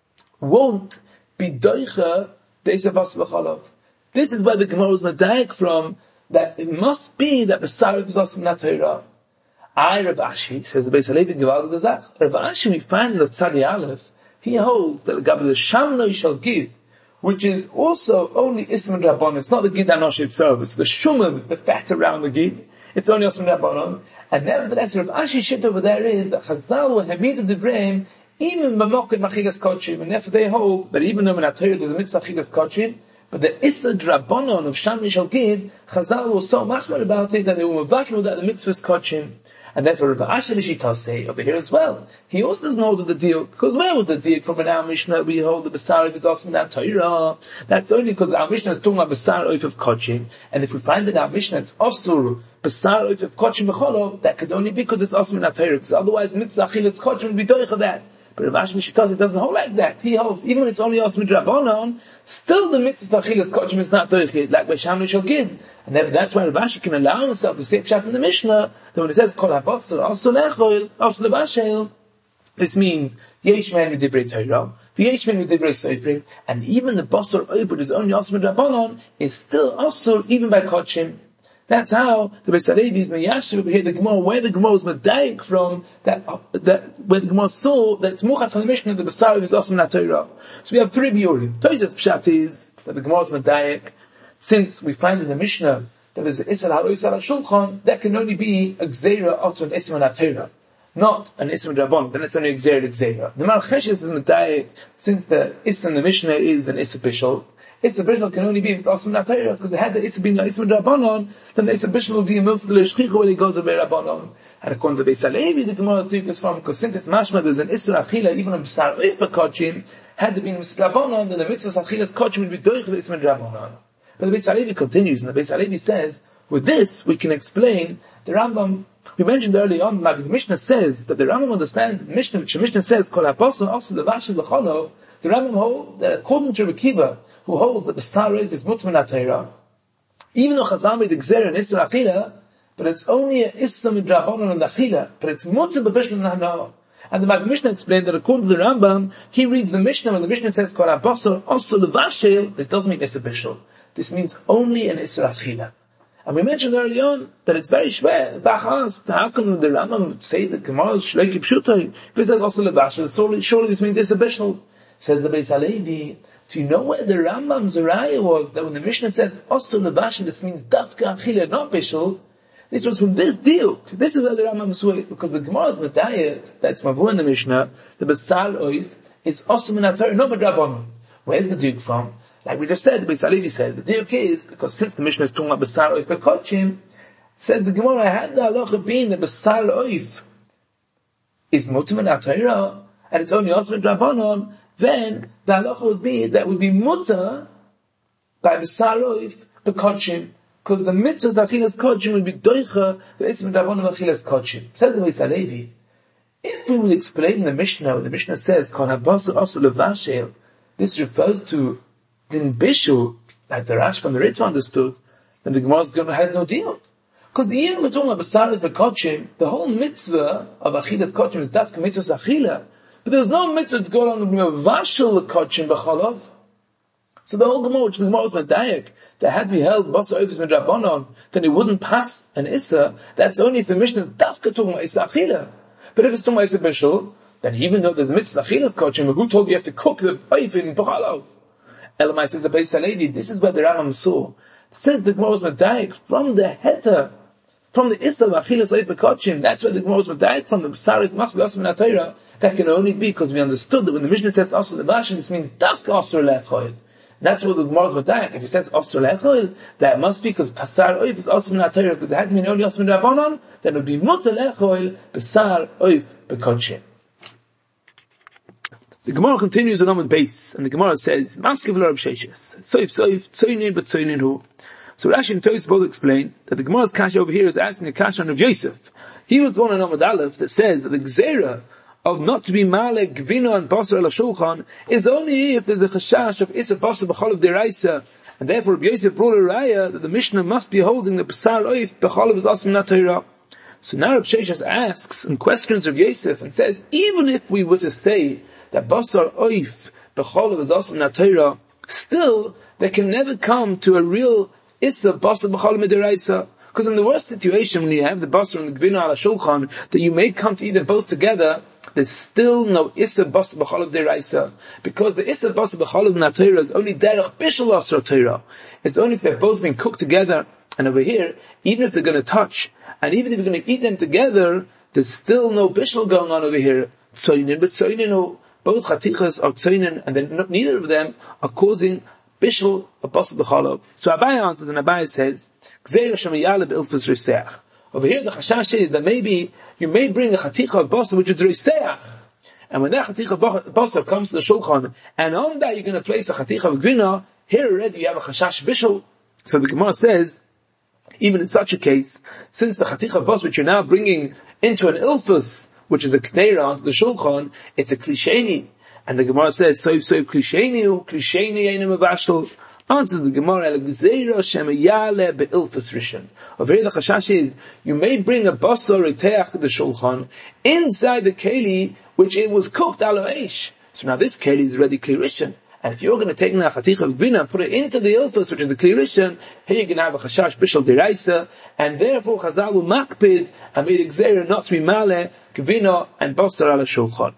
B: won't be doicha the isur basar b'cholov. This is where the Gemara was medayek from, that it must be that basar oif is also min Torah. I, Rav Ashi, says the Beis Halevi, Gewaldig Gazach. Rav Ashi, we find in the Tzadi Aleph, he holds that the Shamno shall give, which is also only Isman Rabbanon. It's not the Gid Anosh itself, it's the Shumim, it's the fat around the Gid. It's only Isman Rabbanon. And nevertheless, Rav Ashi shit over there is that Chazal were Hamidu Devreim, even Mamokim Achigas Kochim, and therefore they hold that even though in our Torah there's a mitzvah Achigas Kochim, but the Isad Rabbanon of Shamno shall give, Chazal was so machmir about it that they were mavakil that the mitzvah's Kochim. And therefore, Rav Asher Lishita say over here as well. He also doesn't hold the deal, because where was the deal from an our Mishnah? We hold the Basar if it's also in our Torah. That's only because our Mishnah is talking about Basar oif of Kochim. And if we find that our Mishnah it's also Basar oif of Kochim b'cholov, that could only be because it's also in our Torah. Because otherwise, Mitzvah Achilas Kochim would be doich of that. But Rav Asher Lishita doesn't hold like that. He holds, even when it's only also Midrabanon, still the Mitzvah Achilas Kochim is not doich, like by Shamnu shall give. And therefore, that's why Rav Asher can allow himself to say pshat in the Mishnah, that when it says, Kol HaBasar, also Lechol, also Levashel, this means, Yesh men v'divrei Torah, v'yesh men v'divrei Sofrim, and even the Basar Oivud is only also Midrabanon, is still also even by Kochim. That's how the Beis Halevi is meyashiv over here, the Gemara, where the Gemara was medayek from, that, uh, that, where the Gemara saw that it's muchat from the Mishnah, the Basar is also in Torah. So we have three biurim. Toises pshat is, that the Gemara was medayek, since we find in the Mishnah, that there's an Isser HaRois Al HaShulchan, that can only be a Gzeira out of an Isser HaTorah, not an Isser HaRabban, then it's only a Gzeira Gzeira. The Malcheshes is medayek, since the Isser in the Mishnah is an Isser Bishul, Isser Bishul can only be if it's also in Torah, because it had the Isser being an Isser Rabbanon, then the Isser Bishul will be a Milsa de L'Shchicha when he goes to Rabbanon. And according to Beis Halevi, the Gemara is from, because since it's mashma, there's an Isser Achila, even a B'sar Oif B'Kochim, had to be in Isser Rabbanon, then the Mitzvah Achilas Kochim would be doich the Isser Rabbanon. But the Beis Halevi continues, and the Beis Halevi says, with this, we can explain the Rambam. We mentioned early on, the Mishnah says that the Rambam understands, the Mishnah, which the Mishnah says, Kol HaBasar, also the Vashel L'cholov, the Rambam holds that according to Rabbi Kiva, who holds that the Basar oif is mutzah min HaTorah, even though Chazal made the Gzeira and Isser Achila, but it's only an Isser Midrabanon and Achila, but it's mutzah b'bishul and Hanah. And the Maggid Mishnah explained that according to the Rambam, he reads the Mishnah, when the Mishnah says, Kol HaBasar, also the Vashel, this doesn't mean Isser Bishul. This means only an Isser Achila. And we mentioned early on that it's very schwer. Bach asked, how can the Rambam say the Gemara is Shleiki Pshutai? If it says also the Vashel, surely, surely this means Isser Bishul. Says the Beis Halevi, do you know where the Rambam's Raya was, that when the Mishnah says also the Vashel, this means Dafka Achila, not Bishul? This was from this deal. This is where the Rambam saw it, because the Gemara's Medayah, that's Mavur in the Mishnah, the Basar Oif, is also min HaTorah, not Midrabanon. Where's the Duke from? Like we just said, the Beis Halevi said, the Duke is, because since the Mishnah is talking about Basar Oif B'Kochim, said the Gemara, had the halacha been the Basar Oif is mutzah min HaTorah, and it's only also Midrabanon, then the halacha would be, that would be mutter by Basar Oif B'Kochim, because the mitzvahs Achilas Kochim would be doicha the Ism Midrabanon Achilas Kochim. Says the Beis Halevi, if we would explain the Mishnah, when the Mishnah says, Kol HaBasar also Levashel, this refers to Din Bishul, like the Rashba and the Ritva understood, then the Gemara is going to have no deal. Because even we're talking about Basar Oif B'Kochim, the whole mitzvah of Achilas Kochim is dafka mitzvahs Achila. But there's no mitzvah to go on with a vashel kochim b'cholov. So the whole Gemara, which the Gemara was medayek, that had we held Basar Oif Midrabanon, then it wouldn't pass an Issa. That's only if the Mishnah is dafka talking about Issa Achila. But if it's talking about Issa Bishul, then even though there's a mitzvah Achilas kochim, who told you have to cook the Oif in b'cholov? Elamai says the Beis Halevi, this is where the Rambam saw. It says the Gemara was medayek from the heter from the Issa of Achilas Oif Bekochim. That's where the Gemara was died from. The B'sar must be Asr Min HaTorah. That can only be because we understood that when the Mishnah says Asr Lebashin, this means Dafka Asr Lechoil. That's what the Gemara was died. If it says Asr Lechoil, that must be because B'sar Oif is Asr Min HaTorah, because it had to be only Asr Min Rabbanon, then it would be Mutter Lechoil, B'sar Oif Bekochim. The Gemara continues on Amud Beis, and the Gemara says, Maskiv L'Rab Sheshes. Soif, soif, tzoinin, but tzoinin hu. So Rashi and Toys both explain that the Gemara's kasha over here is asking a kasha on Rav Yosef. He was the one on Amud Aleph that says that the Gzeira of not to be Malek, Gvino, and Basar al Shulchan is only if there's the chashash of Issa Basar B'chol of Deraisa, and therefore Rav Yosef brought a raya that the Mishnah must be holding the Basar Oif B'chol of Asr Min HaTorah. So now Rav Sheshes asks and questions Rav Yosef and says, even if we were to say that Basar Oif B'chol of Asr Min HaTorah, still they can never come to a real Issa Basar B'chol Midiraisa. Because in the worst situation, when you have the Basar and the Gvina ala Shulchan, that you may come to eat them both together, there's still no Issa Basar B'chol Midiraisa. Because the Issa Basar B'chol Midiraisa is only Derech Bishul Asr Torah. It's only if they've both been cooked together. And over here, even if they're going to touch, and even if you're going to eat them together, there's still no Bishul going on over here. Tzoinin, but Tzoinin, both Chatichas are Tzoinin, and then neither of them are causing Bishul a Basar B'cholav. So Abai answers, and Abai says, Gzeira Shemayale B'ilfus Riseach. Over here the Chashash is that maybe you may bring a Chaticha of Basar which is Riseach. And when that Chaticha of Basar comes to the Shulchan, and on that you're going to place a Chaticha of Gvina, here already you have a Chashash Bishul. So the Gemara says, even in such a case, since the Chaticha of Basar which you're now bringing into an Ilfus, which is a Kneira onto the Shulchan, it's a Klisheni. And the Gemara says, Soif Soif Klisheni, Klisheni Einim Avashal. Answers the Gemara, Gzeira Shemayale Be'ilfus Rishon. Over here the Chashash is, you may bring a Basar Riteach to the Shulchan, inside the Keli, which it was cooked alo eish. So now this Keli is already Kli Rishon. And if you're going to take now a Chaticha of Gvina and put it into the Ilfus, which is a Kli Rishon, here you're going to have a Chashash Bishal Deraisa, and therefore Chazal will makpid, and made Gzeira not to be Male, Gvina, and Basar ala Shulchan.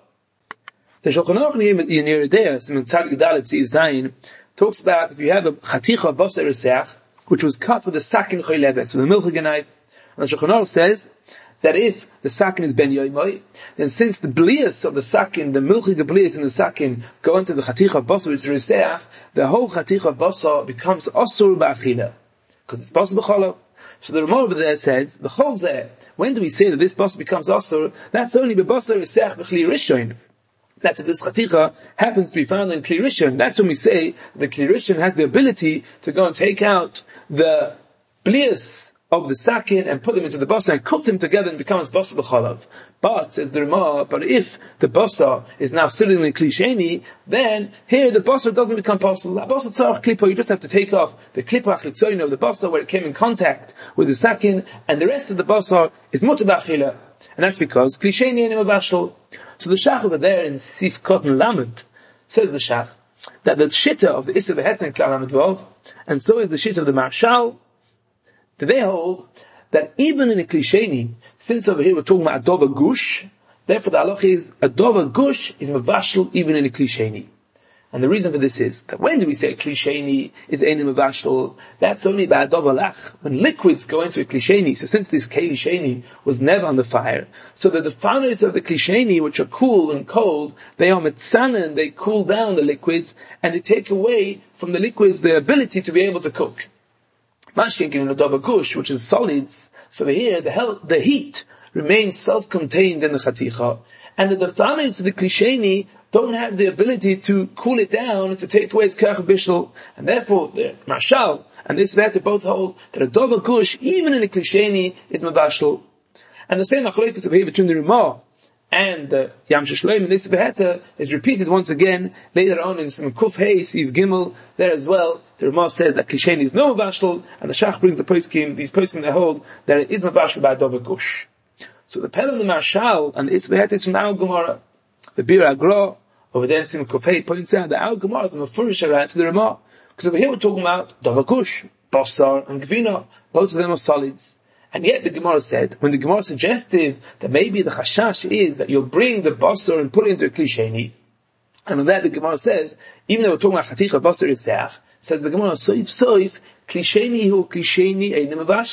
B: The Shulchan Aruch in Yeridea, in Tzadik Dalet Tzis Dayin, talks about if you have a Chaticha of Basar Riseach, which was cut with a sakin choylebes, with a milchig knife, and the Shulchan Aruch says that if the sakin is ben yoimoy, then since the blias of the sakin, the milchig blias in the sakin, go into the Chaticha of Basar, which is Riseach, the whole Chaticha of Basar becomes Asur Ba'achila, because it's Basar B'cholav. So the Ramah over there says, the Chol Zeh, when do we say that this Basar becomes Asur? That's only B'Basar Riseach B'chli Rishon. That's if this Chaticha happens to be found in Kli Rishon. That's when we say the Kli Rishon has the ability to go and take out the blias of the sakin and put them into the basar and cook them together and becomes basar b'cholav. But, says the Ramah, but if the basar is now still in the Kli Sheni, then here the basar doesn't become basar. Basar tzarach klipa, you just have to take off the klipa achitzoyin of the basar where it came in contact with the sakin, and the rest of the basar is mutar b'achila. And that's because Kli Sheni enim avashal. So the Shach over there in Sif Kotten Lamed says the Shach that the Shitta of the Issa V'Heta and Klal Lamed Vov, and so is the Shitta of the Marshal, that they hold that even in a Kli Sheni, since over here we're talking about Adova Gush, therefore the halach is Adova Gush is Mavashal even in a Kli Sheni. And the reason for this is that when do we say Kli Sheni is Einim Mavashal? That's only by Adova Lach, when liquids go into a Kli Sheni. So since this Kli Sheni was never on the fire, so that the fanos of the Kli Sheni, which are cool and cold, they are metzanen, they cool down the liquids, and they take away from the liquids the ability to be able to cook. Mashkin in Adova Gush, which is solids, so here the, hell, the heat remains self-contained in the Chaticha, and the fanos of the Kli Sheni don't have the ability to cool it down and to take away its kerach bishul, and therefore the Marshal and this V'Heta both hold that a Dova Gush, even in a Kli Sheni, is Mavashal. And the same machlokes over here between the Ramah and the Yam Sheshloim and this V'Heta is repeated once again later on in some Kuf Hey, Siv Gimel, there as well. The Ramah says that Kli Sheni is no Mavashal, and the Shach brings the poskim, these poskim they hold that it is Mavashal by a Dova Gush. So the Pel of the Marshal and this V'Heta is from our Gemara. The Bir Agra, over there in Sim Kofei points out that our Gemara is a mafurish around to the Ramah. Because over here we're talking about Dova Gush, Basar, and Gvina. Both of them are solids. And yet the Gemara said, when the Gemara suggested that maybe the Chashash is that you'll bring the Basar and put it into a Kli Sheni, and on that the Gemara says, even though we're talking about Chaticha Basar Yiseach, says the Gemara, Soif Soif, Kli Sheni hu Kli Sheni einim avashal.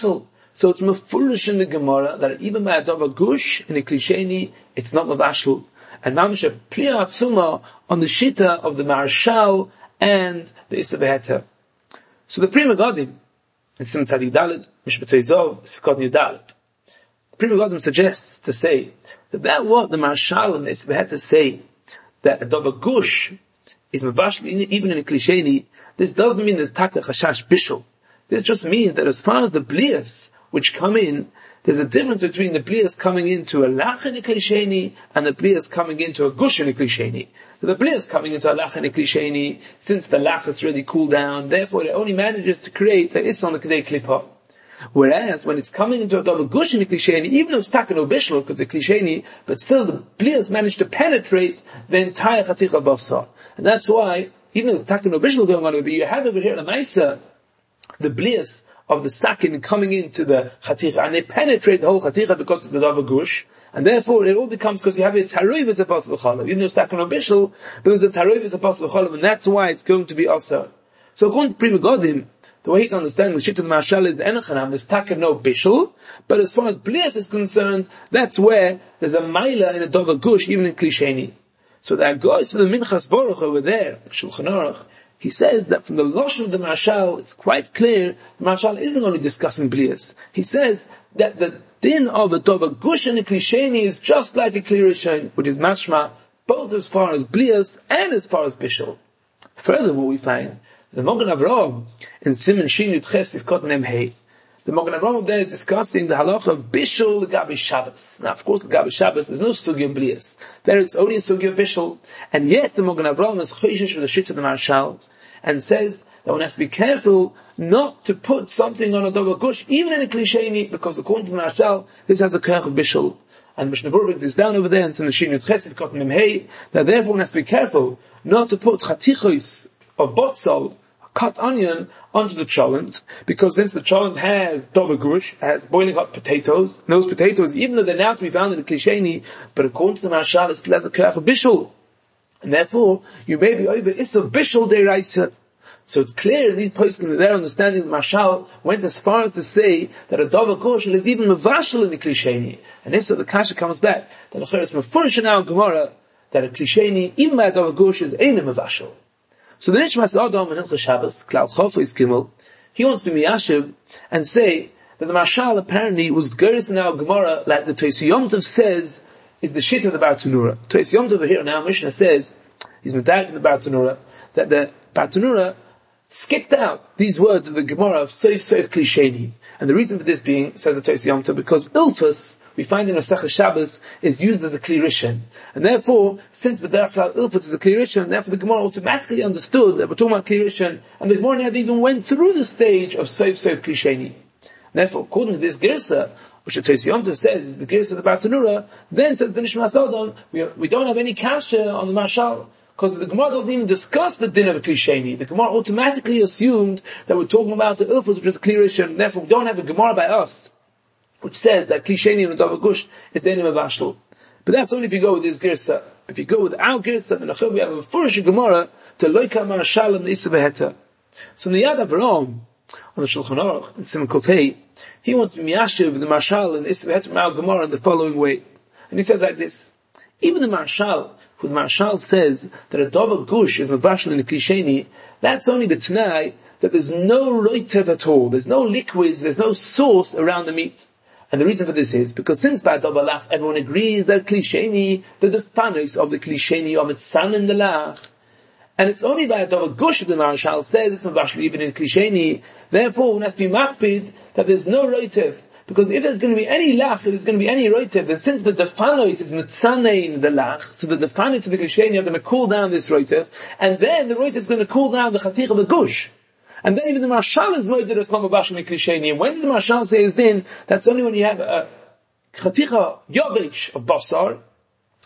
B: So it's mefurish in the Gemara that even by a dova gush in a klisheni, it's not mavashlu. And mamish a pliya atzuma on the shita of the Marshal and the Issa Beheta. So the Pri Megadim, in Sim Tzadik Dalet, Mishpatei Zov, Sifkot Yudalet, the Pri Megadim suggests to say that that what the Marshal and the Issa Beheta say, that a dova gush is mavashlu even in a klisheni, this doesn't mean there's taka chashash bishul. This just means that as far as the blias which come in, there's a difference between the blias coming into a lach in a klisheni and the blias coming into a gush in a klisheni. So the blias coming into a lach in a klisheni, since the lach has already cooled down, therefore it only manages to create a is on the kedei klipa. Whereas when it's coming into a dova gush in a klisheni, even though it's taka no bishul because it's a klisheni, but still the blias manage to penetrate the entire chaticha bafsa. And that's why, even though the taka no bishul going on over here, you have over here in the Maisa, the blias of the sakin coming into the chaticha, and they penetrate the whole chaticha because of the dava gush, and therefore it all becomes, because you have a taruv as a pasal chalav, even though it's taken bishul, but there's a taruv as a pasal chalav, and that's why it's going to be asa. So according to Pri Megadim, the way he's understanding the shit of the Marshal is the enochanam, there's taken no bishul, but as far as blias is concerned, that's where there's a maila in a dava gush, even in klisheni. So that goes to the Minchas Baruch over there, Shulchan Aruch. He says that from the Lashon of the Marshal, it's quite clear, the Marshal isn't only discussing blias. He says that the din of a dova gush and a klisheni is just like a kli rishon, which is mashma, both as far as blias and as far as bishul. Furthermore, we find the Mogen Avraham in Siman Shin Yud Ches Sifkot Nem Hei. The Mogen Avraham there is discussing the halacha of bishul l'gabi Shabbos. Now, of course, l'gabi Shabbos, there's no sugi of blias. There it's only a sugi of bishul, and yet the Mogen Avraham is choishish for the shit of the Marshal, and says that one has to be careful not to put something on a dova gush, even in a klisheni, because according to the Marshal, this has a kerch of bishul. And Mishnah Berurah brings this down over there, and some Shin Yud Ches Sifkot Mem Hei, that therefore one has to be careful not to put chatichos of botzal, cut onion, onto the cholent, because since the cholent has dova gush, has boiling hot potatoes, and those potatoes, even though they're now to be found in a klisheni, but according to the Marshal, it still has a kerch of bishul. And therefore, you may be over Issa Bishul Deiraisa. So it's clear in these poskim that their understanding of the Marshal went as far as to say that a dova gush is even mavashal in a klisheni. And if so, the kasha comes back that a it's mefurish now in Gemara that a klisheni, even by a dova gush, is ain't a mavashal. So the Nishmas Adam in Hilchos Shabbos, Klal Chofis Gimel, he wants to be miyashiv and say that the Marshal apparently was geris in our Gemara, like the Tosei Yom Tov says, is the shit of the Bartanura. Tosei Yom Tov over here now, Mishnah says, he's medayek in the Bartanura, that the Bartanura skipped out these words of the Gemara of Soif Soif Klisheni. And the reason for this being, says the Tosei Yom Tov, because Ilfus, we find in Masechah Shabbos, is used as a Kli Rishon. And therefore, since B'derech Klal Ilfus is a Kli Rishon, therefore the Gemara automatically understood that we're talking about Kli Rishon, and the Gemara never even went through the stage of Soif Soif Klisheni. Therefore, according to this Girsa, which the Tosei Yom Tov says is the Girsa of the Bartanura, then says the Nishmas Adam, we, we don't have any kasha on the Marshal, because the Gemara doesn't even discuss the din of a klisheni. The Gemara automatically assumed that we're talking about the ilfus, which is Kli Rishon, therefore we don't have a Gemara by us, which says that klisheni and dova gush is the enim of Ashlu. But that's only if you go with this Girsa. If you go with our Girsa, then we have a Furish Gemara to Loika Marshal and the Issa Beheta. So in the Yad Avraham, on the Shulchan Aruch, in Siman Kuf Hei, he wants to be miyashiv the Marshal and the Issa Beheta from our Gemara in the following way. And he says like this: even the Marshal, who the Marshal says that a dova gush is mavashal in the klisheni, that's only the t'nai that there's no roitev at all, there's no liquids, there's no sauce around the meat. And the reason for this is because since by dova lach everyone agrees that klisheni, that the fanos of the klisheni are mitzan in the lach, and it's only by a dova gush that the Marshal says it's mavashal even in klisheni, therefore one has to be makpid that there's no roitev. Because if there's going to be any lach, if there's going to be any roitev, then since the defanois is mitzanein the lach, so the defanois of the klisheni are going to cool down this roitev, and then the roitev is going to cool down the chatich of the gush. And then even the Marshal is moeded as mavashal in klisheni. And when did the Marshal say his din? That's only when you have a chaticha yovich of basar,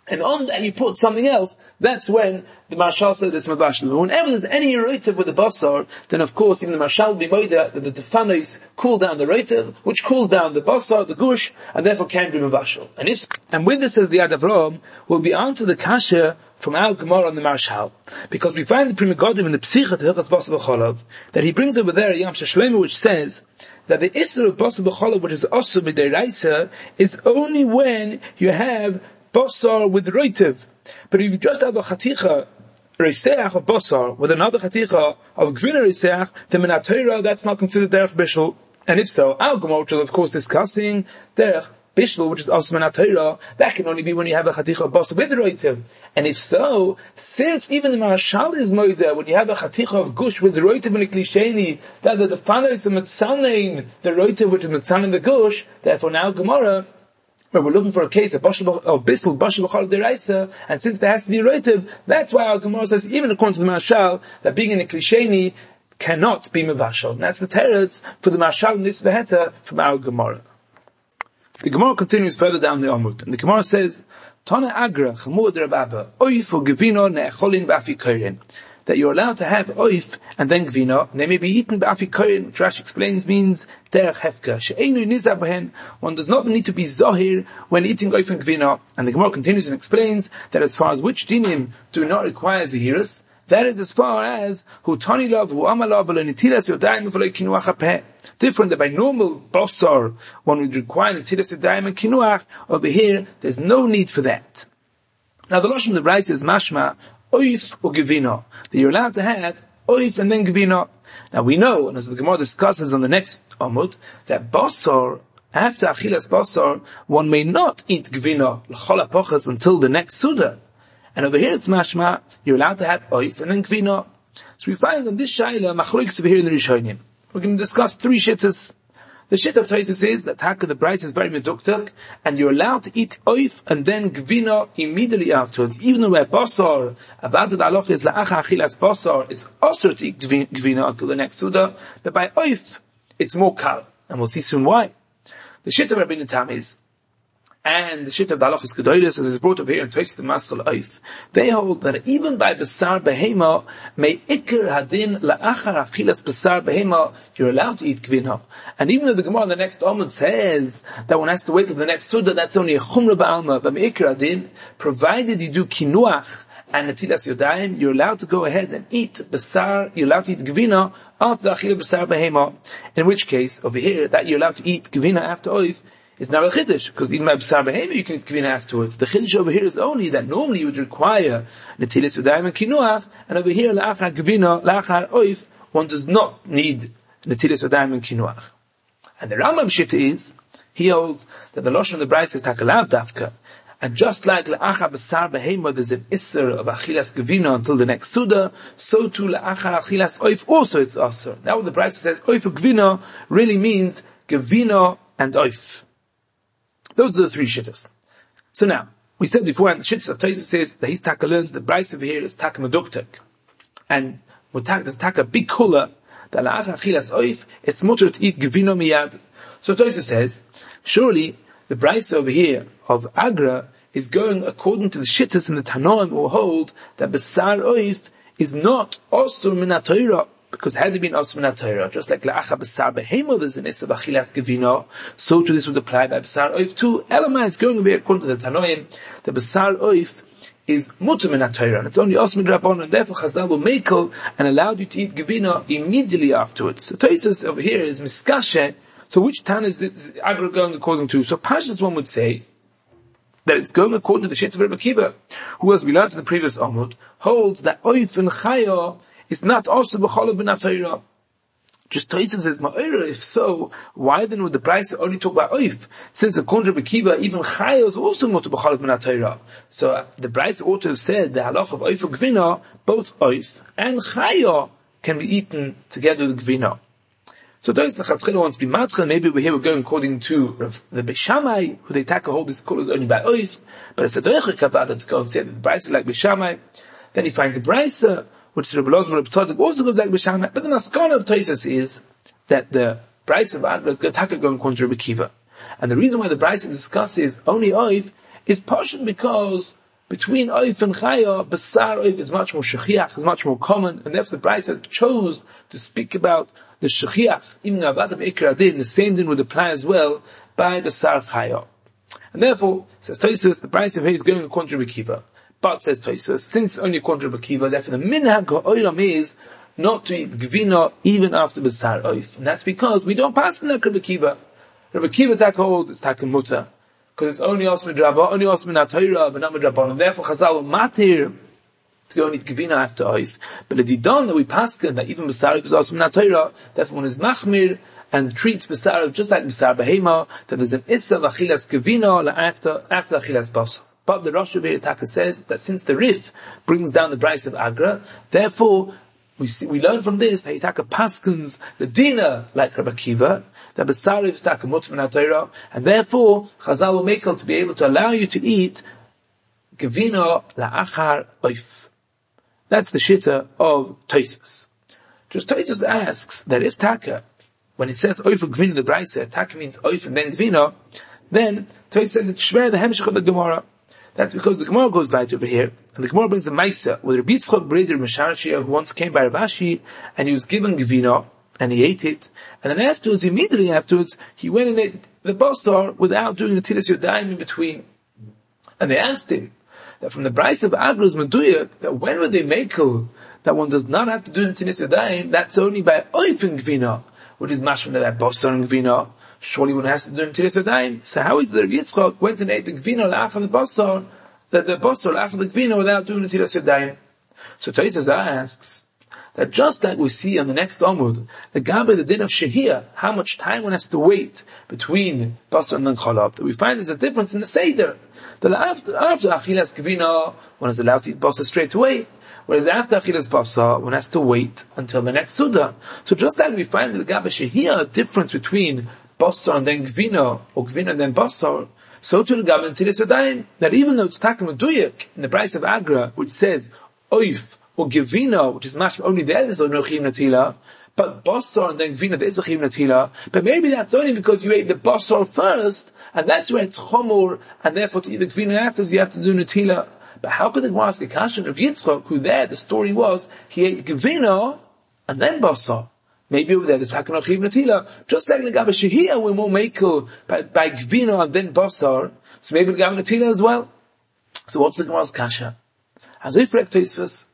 B: and on that you put something else, that's when the Marshal said it's Mavashal. But whenever there's any roitiv with the basar, then of course even the Marshal will be moida that the tefanos cool down the roitiv, which cools down the basar, the gush, and therefore can be Mavashal. And if, and with this as the Yad Avram, will be answered the kasha from our Gemara on the Marshal. Because we find the Pri Megadim in the Psicha Hilchas Basar B'Cholav, that he brings over there a Yam Shlomo which says, that the Isser of Basar B'Cholav, which is also Midiraisa, is only when you have basar with roitiv. But if you just have a chaticha reiseach of basar with another chaticha of gvina reiseach, then in Torah that's not considered derech bishul. And if so, our Gemara which is of course discussing derech bishul, which is also in Torah, that can only be when you have a chaticha of basar with roitiv. And if so, since even the Marashal is moida, when you have a chaticha of gush with roitiv and a klisheni, that the defana is a mitzanein, the roitiv which is mitzanein the gush, therefore now Gemara, where we're looking for a case of Bashal of Bisl, Bashal B'Chol Deraisa, and since there has to be roitiv, that's why our Gemara says, even according to the Marshal, that being in a klisheni cannot be mevashal. And that's the teretz for the Marshal in this veheta from our Gemara. The Gemara continues further down the Amud, and the Gemara says, Tana Agra, Chamud Rababa, Oif or Gevino Ne'echolin B'afi Korin, that you're allowed to have oif and then gvina, and they may be eaten b'afi koyin, which Rashi explains means derech hefka. She'einu nizah b'hen, one does not need to be zahir when eating oif and gvina. And the Gemara continues and explains that as far as which dinim do not require zahirus, that is as far as hu tani lav, hu amalav, v'lo nitilas yodayim, v'lo kinuach hapeh. Different that by normal basar, one would require nitilas yodayim and kinuach. Over here, there's no need for that. Now the Lashon of the Brayz is mashma, oif or gevina, that you're allowed to have oif and then gevina. Now we know, and as the Gemara discusses on the next Amud, that basar, after achilas basar, one may not eat gevina l'chol hapochas until the next suda. And over here it's mashma, you're allowed to have oif and then gevina. So we find on this shayla machlokes over here in the Rishonim. We're going to discuss three shittas. The shit of Taisus is that Taka the Brayz is very meduktak, and you're allowed to eat oif and then gvina immediately afterwards. Even though where basar, about the aloch is la'acha achilas basar, it's also to eat gvina until the next suda, but by oif, it's more kal. And we'll see soon why. The shit of Rabbeinu Tam is, and the shit of the aloch is kedoilis, as is brought over here in Taisus the Maskal oif, they hold that even by basar behema, may ikir hadin la'achar achilas basar behema, you're allowed to eat gvina. And even though the Gemara in the next Amud says that one has to wait till the next Suda, that's only a Chumra Ba'alma, but Me'ikr Adin, provided you do Kinuach and Netilas Yodayim, you're allowed to go ahead and eat Basar, you're allowed to eat Gvina after Achil Basar Behema. In which case, over here, that you're allowed to eat Gvina after Oif is not a Chiddush, because even by Basar Behema you can eat Gvina afterwards. The Chiddush over here is only that normally you would require Netilas Yodayim and Kinuach, and over here, La'achar Gvina, La'achar Oif, one does not need Netilas Yodayim and Kinuach. And the Rambam Shita is, he holds that the Lashon of the Brayz is takalav dafka. And just like la'achar basar behema, there's an isser of achilas gevina until the next suda, so too la'achar achilas oif also it's asr. Now what the Brayz says, oif of gevina really means gevina and oif. Those are the three shittas. So now, we said before, and the shittas of Taisus says that he's taka learns, the Brayz over here is taka meduktek. And there's taka big kula, that la'achar achilas oif, it's mutter to eat gevina miyad. So Tosha says, surely the Brayz over here of Agra is going according to the shittas and the Tanoim who hold that Basar Oif is not also min Torah, because had it been also min Torah, just like la'achar Basar Behema there's an issa b'achilas gevina, so to this would apply by Basar Oif too. Elamai is going over here according to the Tanoim, that Basar Oif is mutter min Torah, and it's only also min Rabban, and therefore Chazal will makel and allowed you to eat gevina immediately afterwards. So Tosha over here is miskashe. So which Tan is this Agra going according to? So Pashas one would say that it's going according to the Shitz of Rebbe Akiva, who, as we learned in the previous Amud, holds that Oif and Chaya is not also B'chol ben Torah. Just Tosha says, Ma'ira, if so, why then would the Brayz only talk about Oif? Since according to Rebbe Akiva, even Chaya is also not B'chol ben Torah. So uh, the Brayz ought to have said the halach of Oif and Gvina, both Oif and Chaya can be eaten together with Gvina. So those Lechatchila wants to be matcha. Maybe we're here we're going according to the Beis Shammai, who they take a hold this call is only by ois, but it's a derech kavada to go and say that the Brayz is like Beis Shammai. Then he finds a Brayz, which Rebbe Elazar Rebbe Tzadok also goes like Beis Shammai. But the maskana of Tosha is that the Brayz of Agra is going to go according to Rebbe Akiva. And the reason why the Brayz discusses only oif is partially because between oif and chaya, basar oif is much more shechiach, is much more common, and therefore the Brisa chose to speak about the shechiach, even avatam ikra din, the same din would apply as well by the sar chaya. And therefore, says Tosfos, the Brisa here is going according to Rabbi Akiva. But, says Tosfos, since only according to Rabbi Akiva, therefore the minhag ha'olam is not to eat gvina even after basar oif. And that's because we don't pass in that Rabbi Akiva. Rabbi Akiva tak hold, it's tak muta. Because it's only also midrabah, only also minatayra, but not midrabah. And therefore Chazal matir to go and eat gvina after oif. But the didon that we pass in, that even basar oif is also minatayra, therefore one is machmir, and treats basar just like basar behema, that there's an issa l'achilas gvina after, after l'achilas basar. But the Rosh Hashanah says that since the Rif brings down the price of Agra, therefore we see, we learn from this that Yitaka Paskins the Dina like Rabbi Akiva, that Basar is Taka Mutman HaTorah, and therefore Chazal will make it to be able to allow you to eat Gevina la'achar oif. That's the shitta of Tosfos. Just Tosfos asks that if Taka, when it says oif Gevina the Brisa, Taka means oif and then Gevina, then Tosfos says it's shver the hemshech of the Gemara. That's because the Gemara goes right over here, and the Gemara brings the Maisa with Rabbi Yitzchok Breder Mesharshia, who once came by Rav Ashi, and he was given Gevina, and he ate it, and then afterwards, immediately afterwards, he went and ate the basar without doing the Tilas Yodayim in between. And they asked him, that from the Brisa of Agra's Meduyak, that when would they make that one does not have to do the Tilas Yodayim, that's only by Oif and Gevina, which is mashman that basar and Gevina. Surely one has to do Tilas Yodayim. So how is it that Rabbi Yitzchok went and ate the Gevina after the basar, that the basar after the Gevina without doing the Tilas Yodayim? So Tosfos asks that just like we see on the next Amud, the Gabe, the din of Shehiyah, how much time one has to wait between basar and chalab, that we find there's a difference in the Seder. That after, after Achilas Gevina, one is allowed to eat basar straight away. Whereas after Achilas basar, one has to wait until the next Suda. So just like we find in the Gabe Shehiyah a difference between basar and then gvina, or gvina and then basar, so to the Gabe and Tilas Yodayim, that even though it's taken Meduyak in the Brisa of Agra, which says oif or gvina, which is mashma only there there's no chiv natila, but basar and then gvina there is a chiv natila, but maybe that's only because you ate the basar first, and that's where it's chomor, and therefore to eat the gvina afterwards you have to do natila. But how could the Gemara ask a kasha of Yitzchok, who there the story was he ate gvina and then basar? Maybe over there there's Hakan Achiv Natila. Just like the Gabe Shehiyah, we're more makel by, by Gvina and then Basar. So maybe the Gabe Natila as well. So what's the Gemara's kasha? As if like Tosfos.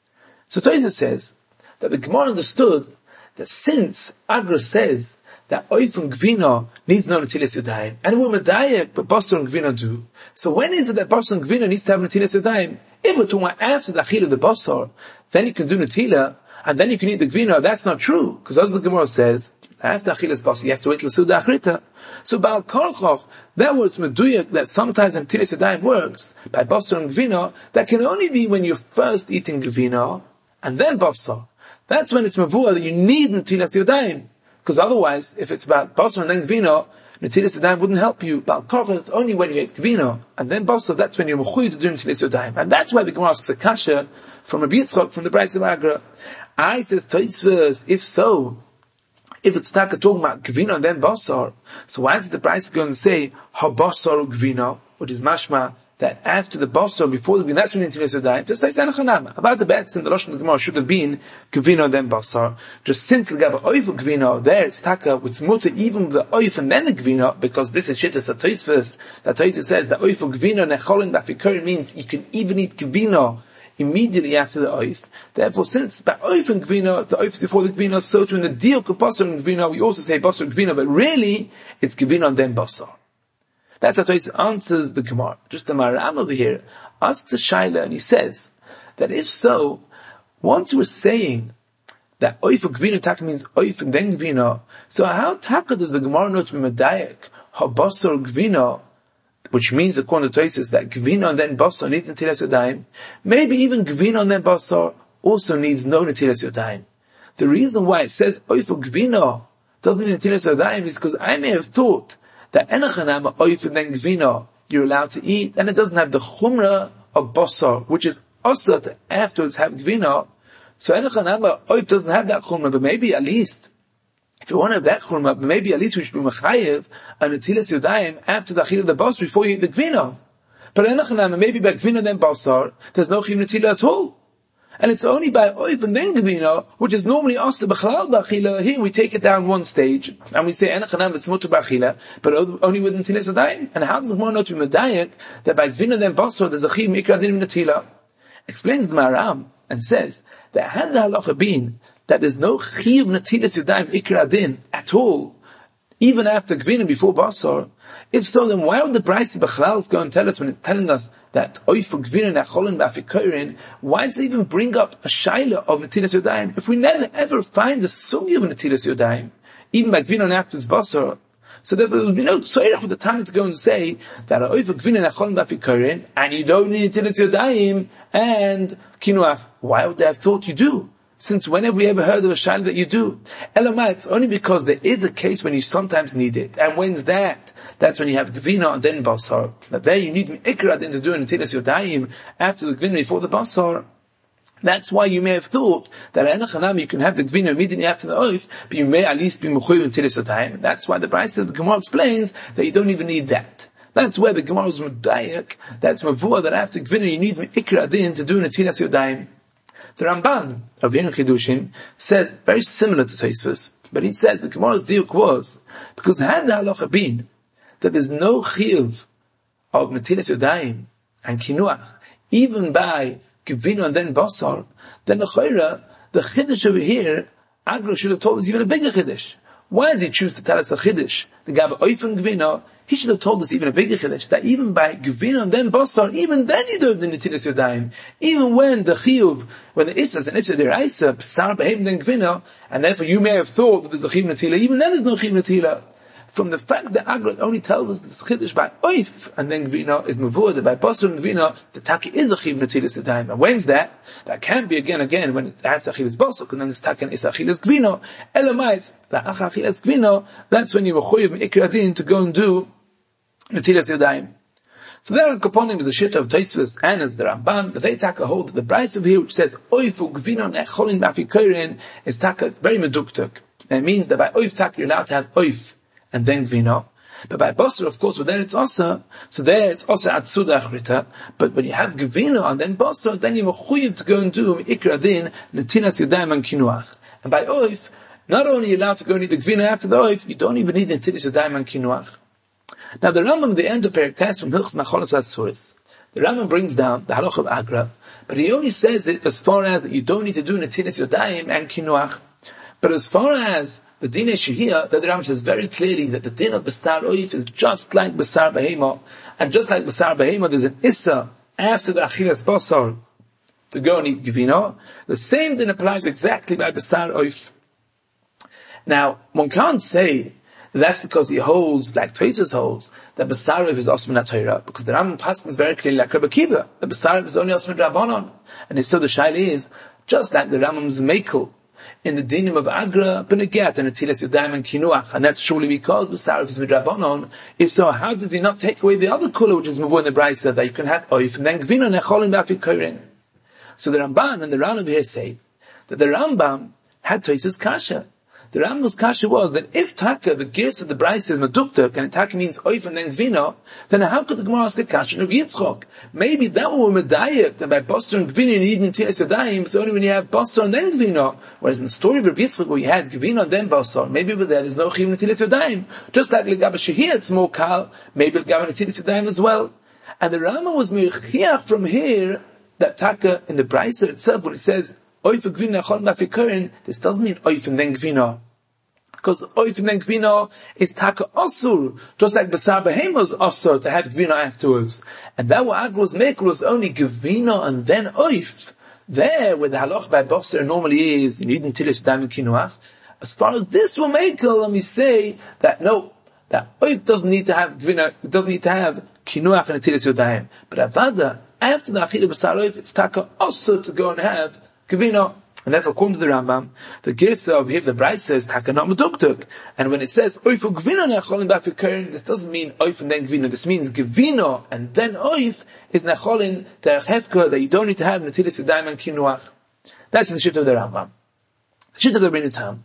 B: So Tosfos says that the Gemara understood that since Agra says that Oif and Gvina needs no Natilas Yodayim, and we're Medayek, but Basar and Gvina do. So when is it that Basar and Gvina needs to have Natilas Yodayim? If we're talking about after the Achil of the Basar, then you can do Natila, and then you can eat the Gvina. That's not true, because as the Gemara says, after Achilas Basar, you have to wait till Suda Achrita. So Baal Korchoch, that was Meduyak, that sometimes when Natilas Yodayim works, by Basar and Gvina, that can only be when you're first eating Gvina, and then Basar. That's when it's Mavua, that you need Natilas Yodayim. Because otherwise, if it's about Basar and then Gvina, Natilas Yodayim wouldn't help you. But Korchoch, it's only when you eat Gvina, and then Basar, that's when you're Mechuy to do Natilas Yodayim. And that's why the Gemara asks a kasha from Rabbi Yitzchok, from the Brisa of Agra. I says Tosfos, if so, if it's not talking about Gvina and then Basar, so why did the Brisa go and say, Ha Basar Gvina, which is mashma, that after the Basar, before the Gvina, that's when the Natilas Yodayim, just like Sanachanama. About the bets in the Rosh Hashanah should have been Gvina and then Basar. Just since we got the Oif of Gvina, there it's taka, with mutter, even the Oif and then the Gvina, because this is Shittas at Tosfos, that Tosfos says that Oif of Gvina, Necholin, Dafikuri means you can even eat Gvina immediately after the oif. Therefore, since by oif and gvina, the oif is before the gvina, so too in the deal of basar and gvina, we also say basar and gvina, but really, it's gvina and then basar. That's how Tosfos answers the Gemara. Just the Maran over here asks a shaila, and he says that if so, once we're saying that oif and gvina taka means oif and then gvina, so how taka does the Gemara know to be medayek, ha basar gvina, which means, according to Tosfos, that Gvina and then Basar needs Natilas Yodayim. Maybe even Gvina and then Basar also needs no Natilas Yodayim. The reason why it says Oif or Gvina doesn't need Natilas Yodayim is because I may have thought that Enochanama Oif and then Gvina you're allowed to eat, and it doesn't have the Chumrah of Basar, which is also to afterwards have Gvina. So Enochanama Oif doesn't have that Chumrah, but maybe at least if you want to have that churma, maybe at least we should be mechayev and Natilas Yodayim after the achil of the basar before you eat the gvina. But maybe by Gvina then Basar, there's no Chiv Natila at all. And it's only by Oif and then Gvina, which is normally Asa B'chalal B'achila. Here we take it down one stage, and we say Enachanam it's Mutter B'achila, but only with Natilas Adayim. And how does the Gemara know to be Medayak that by Gvina then Basar there's a Chiv Mikra Din Natila? Explains the Maram and says that had the halacha been that there's no Chiv Natilas Yadayim Ikra Din at all, even after Gvina before Basar, if so, then why would the Braisi B'chalal go and tell us when it's telling us that Oif for Gvina Nacholin B'afikorin, why does it even bring up a shaila of Natilas Yadayim? If we never ever find the sugi of Natilas Yadayim, even by Gvina and afterwards Basar, so therefore there would be no tzorech for the time to go and say that Oif for Gvina Nacholin B'afikorin, and you don't need Natilas Yadayim and Kinuach. Why would they have thought you do? Since when have we ever heard of a shaila that you do? Elamai, it's only because there is a case when you sometimes need it. And when's that? That's when you have Gvina and then Basar. That there you need Ikra then to do it until it's Yodayim after the Gvina before the Basar. That's why you may have thought that Enachanam you can have the Gvina immediately after the Oif, but you may at least be Mechuyev until it's Yodayim. That's why the Braisa of the Gemara explains that you don't even need that. That's where the Gemara is Mudayak. That's Mavua that after Gvina you need Ikra then to do until it's Yodayim. The Ramban of Yin Chidushin says very similar to Tosfos, but he says the Gemara's diuk was because had the halacha been that there's no chiyuv of Natilas Yadayim and Kinuach even by Gvina and then Basar, then the Chayra, the Chiddush over here, Agra should have told us even a bigger Chiddush. Why did he choose to tell us a Chiddush? The Gaba Oif and Gvina, he should have told us even a bigger Chiddush, that even by Gvina and then Basar, even then you don't need Natilas Yadayim. Even when the Chiyuv, when the Issa is an Issa Deraisa, B'sar B'hem then Gvina, and therefore you may have thought that there's a Chiv Natila, even then there's no Chiv Natila. From the fact that Agra only tells us this Chiddush by Oif, and then Gvina is Mavur, that by Basar and Gvina, the Taki is a Chiv Natilas Yadayim. And when's that? That can be again, again, when it's after Achilas Basar, and then it's Taki and Issa Achilas Gvina. Elamait, that Acha Achilas Gvina, that's when you're Mechuyev Ikra Din to go and do Natilas Yadayim. So there are components of the Shitta of Tosfos and as the Ramban, but they take a hold of the Braisa over here which says Oifu Gvina Necholin B'afikorin is taka very meduktuk. It means that by Oif taka you're allowed to have Oif and then Gvina. But by Basar, of course, well, there it's Asa, so there it's Asa Atsuda Achrita, but when you have Gvina and then Basar, then you're Mechuyev to go and do Ikra Din Natilas Yadayim and Kinuach. And by Oif, not only are you allowed to go and need the Gvina after the Oif, you don't even need Natilas Yadayim and Kinuach. Now the Rambam, the end of Perek Tes from Hilchos Nacholos Asuris, the Rambam brings down the Halach of Agra, but he only says that as far as that you don't need to do Natilas Yadayim and Kinuach, but as far as the Din Shehiyah, that the Rambam says very clearly that the Din of Basar Oif is just like Basar Behema, and just like Basar Behema, there's an Issa after the Achilas Basar to go and eat Gvina. The same Din applies exactly by Basar Oif. Now, one can't say that's because he holds, like Tosfos holds, that Basar Oif is Osman HaTorah, because the Rambam Paskin is very clearly like Rabbi Akiva, that Basar Oif is only Osman Rabbanon. And if so, the Shaila is, just like the Rambam's Mekel, in the dinim of Agra, Benegat, and Natilas Yadayim and Kinuach, and that's surely because Basar Oif is Midrabanon. If so, how does he not take away the other kula, which is Mavur in the Braisa, that you can have Oif, and then Gvina Necholin B'afikorin? So the Ramban and the Rambam here say, that the Rambam had Tosfos Kasha. The Rambam's kasha was that if taka, the gears of the Braisa is meduktuk, and taka means oif and then gvina, then how could the Gemara ask a kasha of Yitzchok? Maybe that will be medayak, that by Basar and Gvina you need Natilas Yadayim, it's only when you have Basar and then Gvina. Whereas in the story of Rabbi Yitzchok where you had Gvina and then Basar, maybe over there there's no chiv Natilas Yadayim. Just like L'gaba Shehiyah it's more kal, maybe L'gaba Natilas Yadayim as well. And the Rambam was mechiach from here, that taka in the Braisa itself, when it says, Oif and Gvina Chol B'afikorin, this doesn't mean Oif and then Gvina. Because Oif and then Gvina is taka osur, just like Basar Behema is osur to have Gvina afterwards. And that what Agra's make was only Gvina and then Oif. There, where the halach by Basar normally is, you need Natilas Yadayim and Kinuach. As far as this will make, let me say that no, that Oif doesn't need to have Gvina, it doesn't need to have Kinuach and Natilas Yadayim. But Avada, after the Achilah Basar Oif, it's taka osur to go and have Gvina. And therefore, according to the Rambam, the Girsa of here, the Braisa says, taka not meduktuk. And when it says, oif u gvina necholin b'afikorin, this doesn't mean oif and then gvina. This means gvina and then oif is necholin derech hefka, that you don't need to have Natilas Yadayim and Kinuach. That's in the Shitta of the Rambam. The Shitta of the Rebbeinu Tam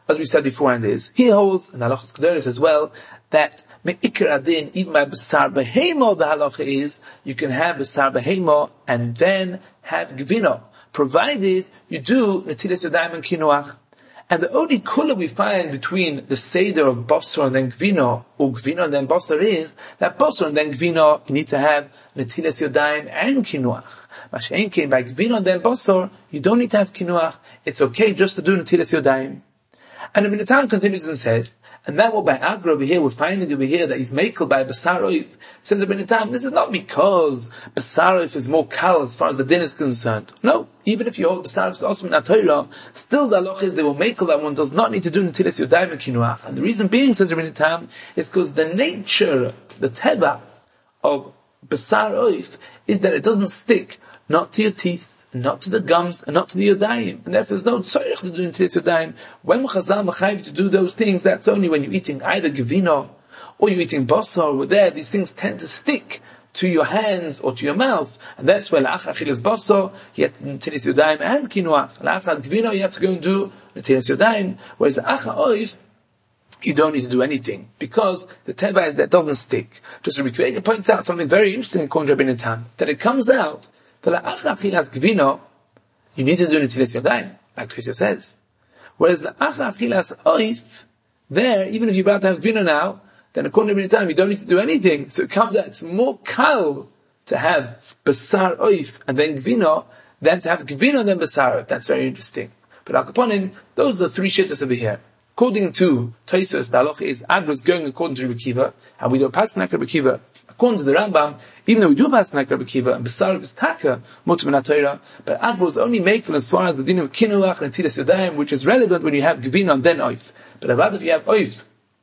B: as we said beforehand, is he holds, and Halachas Kedoros as well, that me'ikar adin, even by Basar Behemo, the halacha is, you can have Basar Behemo and then have Gvino, provided you do Netilas Yadayim and Kinuach. And the only kula we find between the Seder of Basar and then Gvino, or Gvino and then Basar, is that Basar and then Gvino, you need to have Netilas Yadayim and Kinuach. Mashen came by Gvino and then Basar, you don't need to have Kinuach. It's okay just to do Netilas Yadayim. And the Minatan continues and says, and that what by Agra over here, we're finding over here that he's makel by Basar Oif. Says the Minatan, this is not because Basar Oif is more kal as far as the din is concerned. No, even if you hold Basar Oif is also in Torah, still the halach is they will makel that one does not need to do Netilas Yadayim and Kinuach. And the reason being, says the Minatan, is because the nature, the teva of Basar Oif is that it doesn't stick, not to your teeth, not to the gums, and not to the yodayim. And therefore there's no tzorich to do Netilas Yadayim. When Chazal mechayiv to do those things, that's only when you're eating either gevino, or you're eating basar, or there, these things tend to stick to your hands or to your mouth. And that's where la'ach achilas basar, you have Netilas Yadayim and kinuach. La'ach gevino, you have to go and do Netilas Yadayim. Whereas la'ach ha'ois, you don't need to do anything, because the teva is that doesn't stick. Just Rabbi Akiva points out something very interesting according to Rabbi Natan, that it comes out the la'ach achilas gvino, you need to do Netilas Yadayim, like Tosha says. Whereas la'ach achilas oif, there, even if you're about to have gvino now, then according to Rabbi Natan, you don't need to do anything. So it comes out, it's more kal to have basar oif and then gvino, than to have gvino and then basar oif. That's very interesting. But al kaponim, those are the three shittas over here. According to Tosha, the halacha is Agra's going according to Rabbi Akiva, and we don't pass like Rabbi Akiva. According to the Rambam, even though we do pass like Rabbi Akiva, and Basar is taka, mutar min haTorah, but Agra is only making as far as the din of kinuach and Netilas Yadayim, which is relevant when you have gvino and then oif. But about if you have oif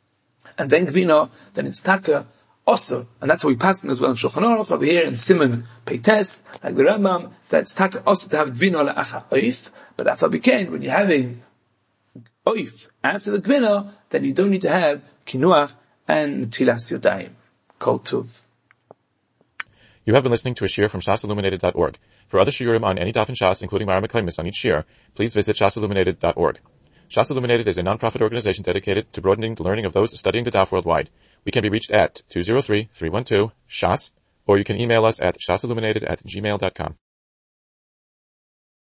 B: and then gvino, then it's taka also, and that's how we pass as well in Shulchan Aruch over here in Simon Peites, like the Rambam, that's taka also to have gvino la'acha oif. But that's how we can when you're having oif after the gvino, then you don't need to have kinuach and Netilas Yadayim. Kol Tuv.
A: You have been listening to a shiur from shas illuminated dot org. For other shiurim on any daf in Shas, including Mara Mekaymis on each shiur, please visit shas illuminated dot org. Shas Illuminated is a non-profit organization dedicated to broadening the learning of those studying the daf worldwide. We can be reached at two zero three, three one two, shas, or you can email us at shasilluminated at gmail dot com.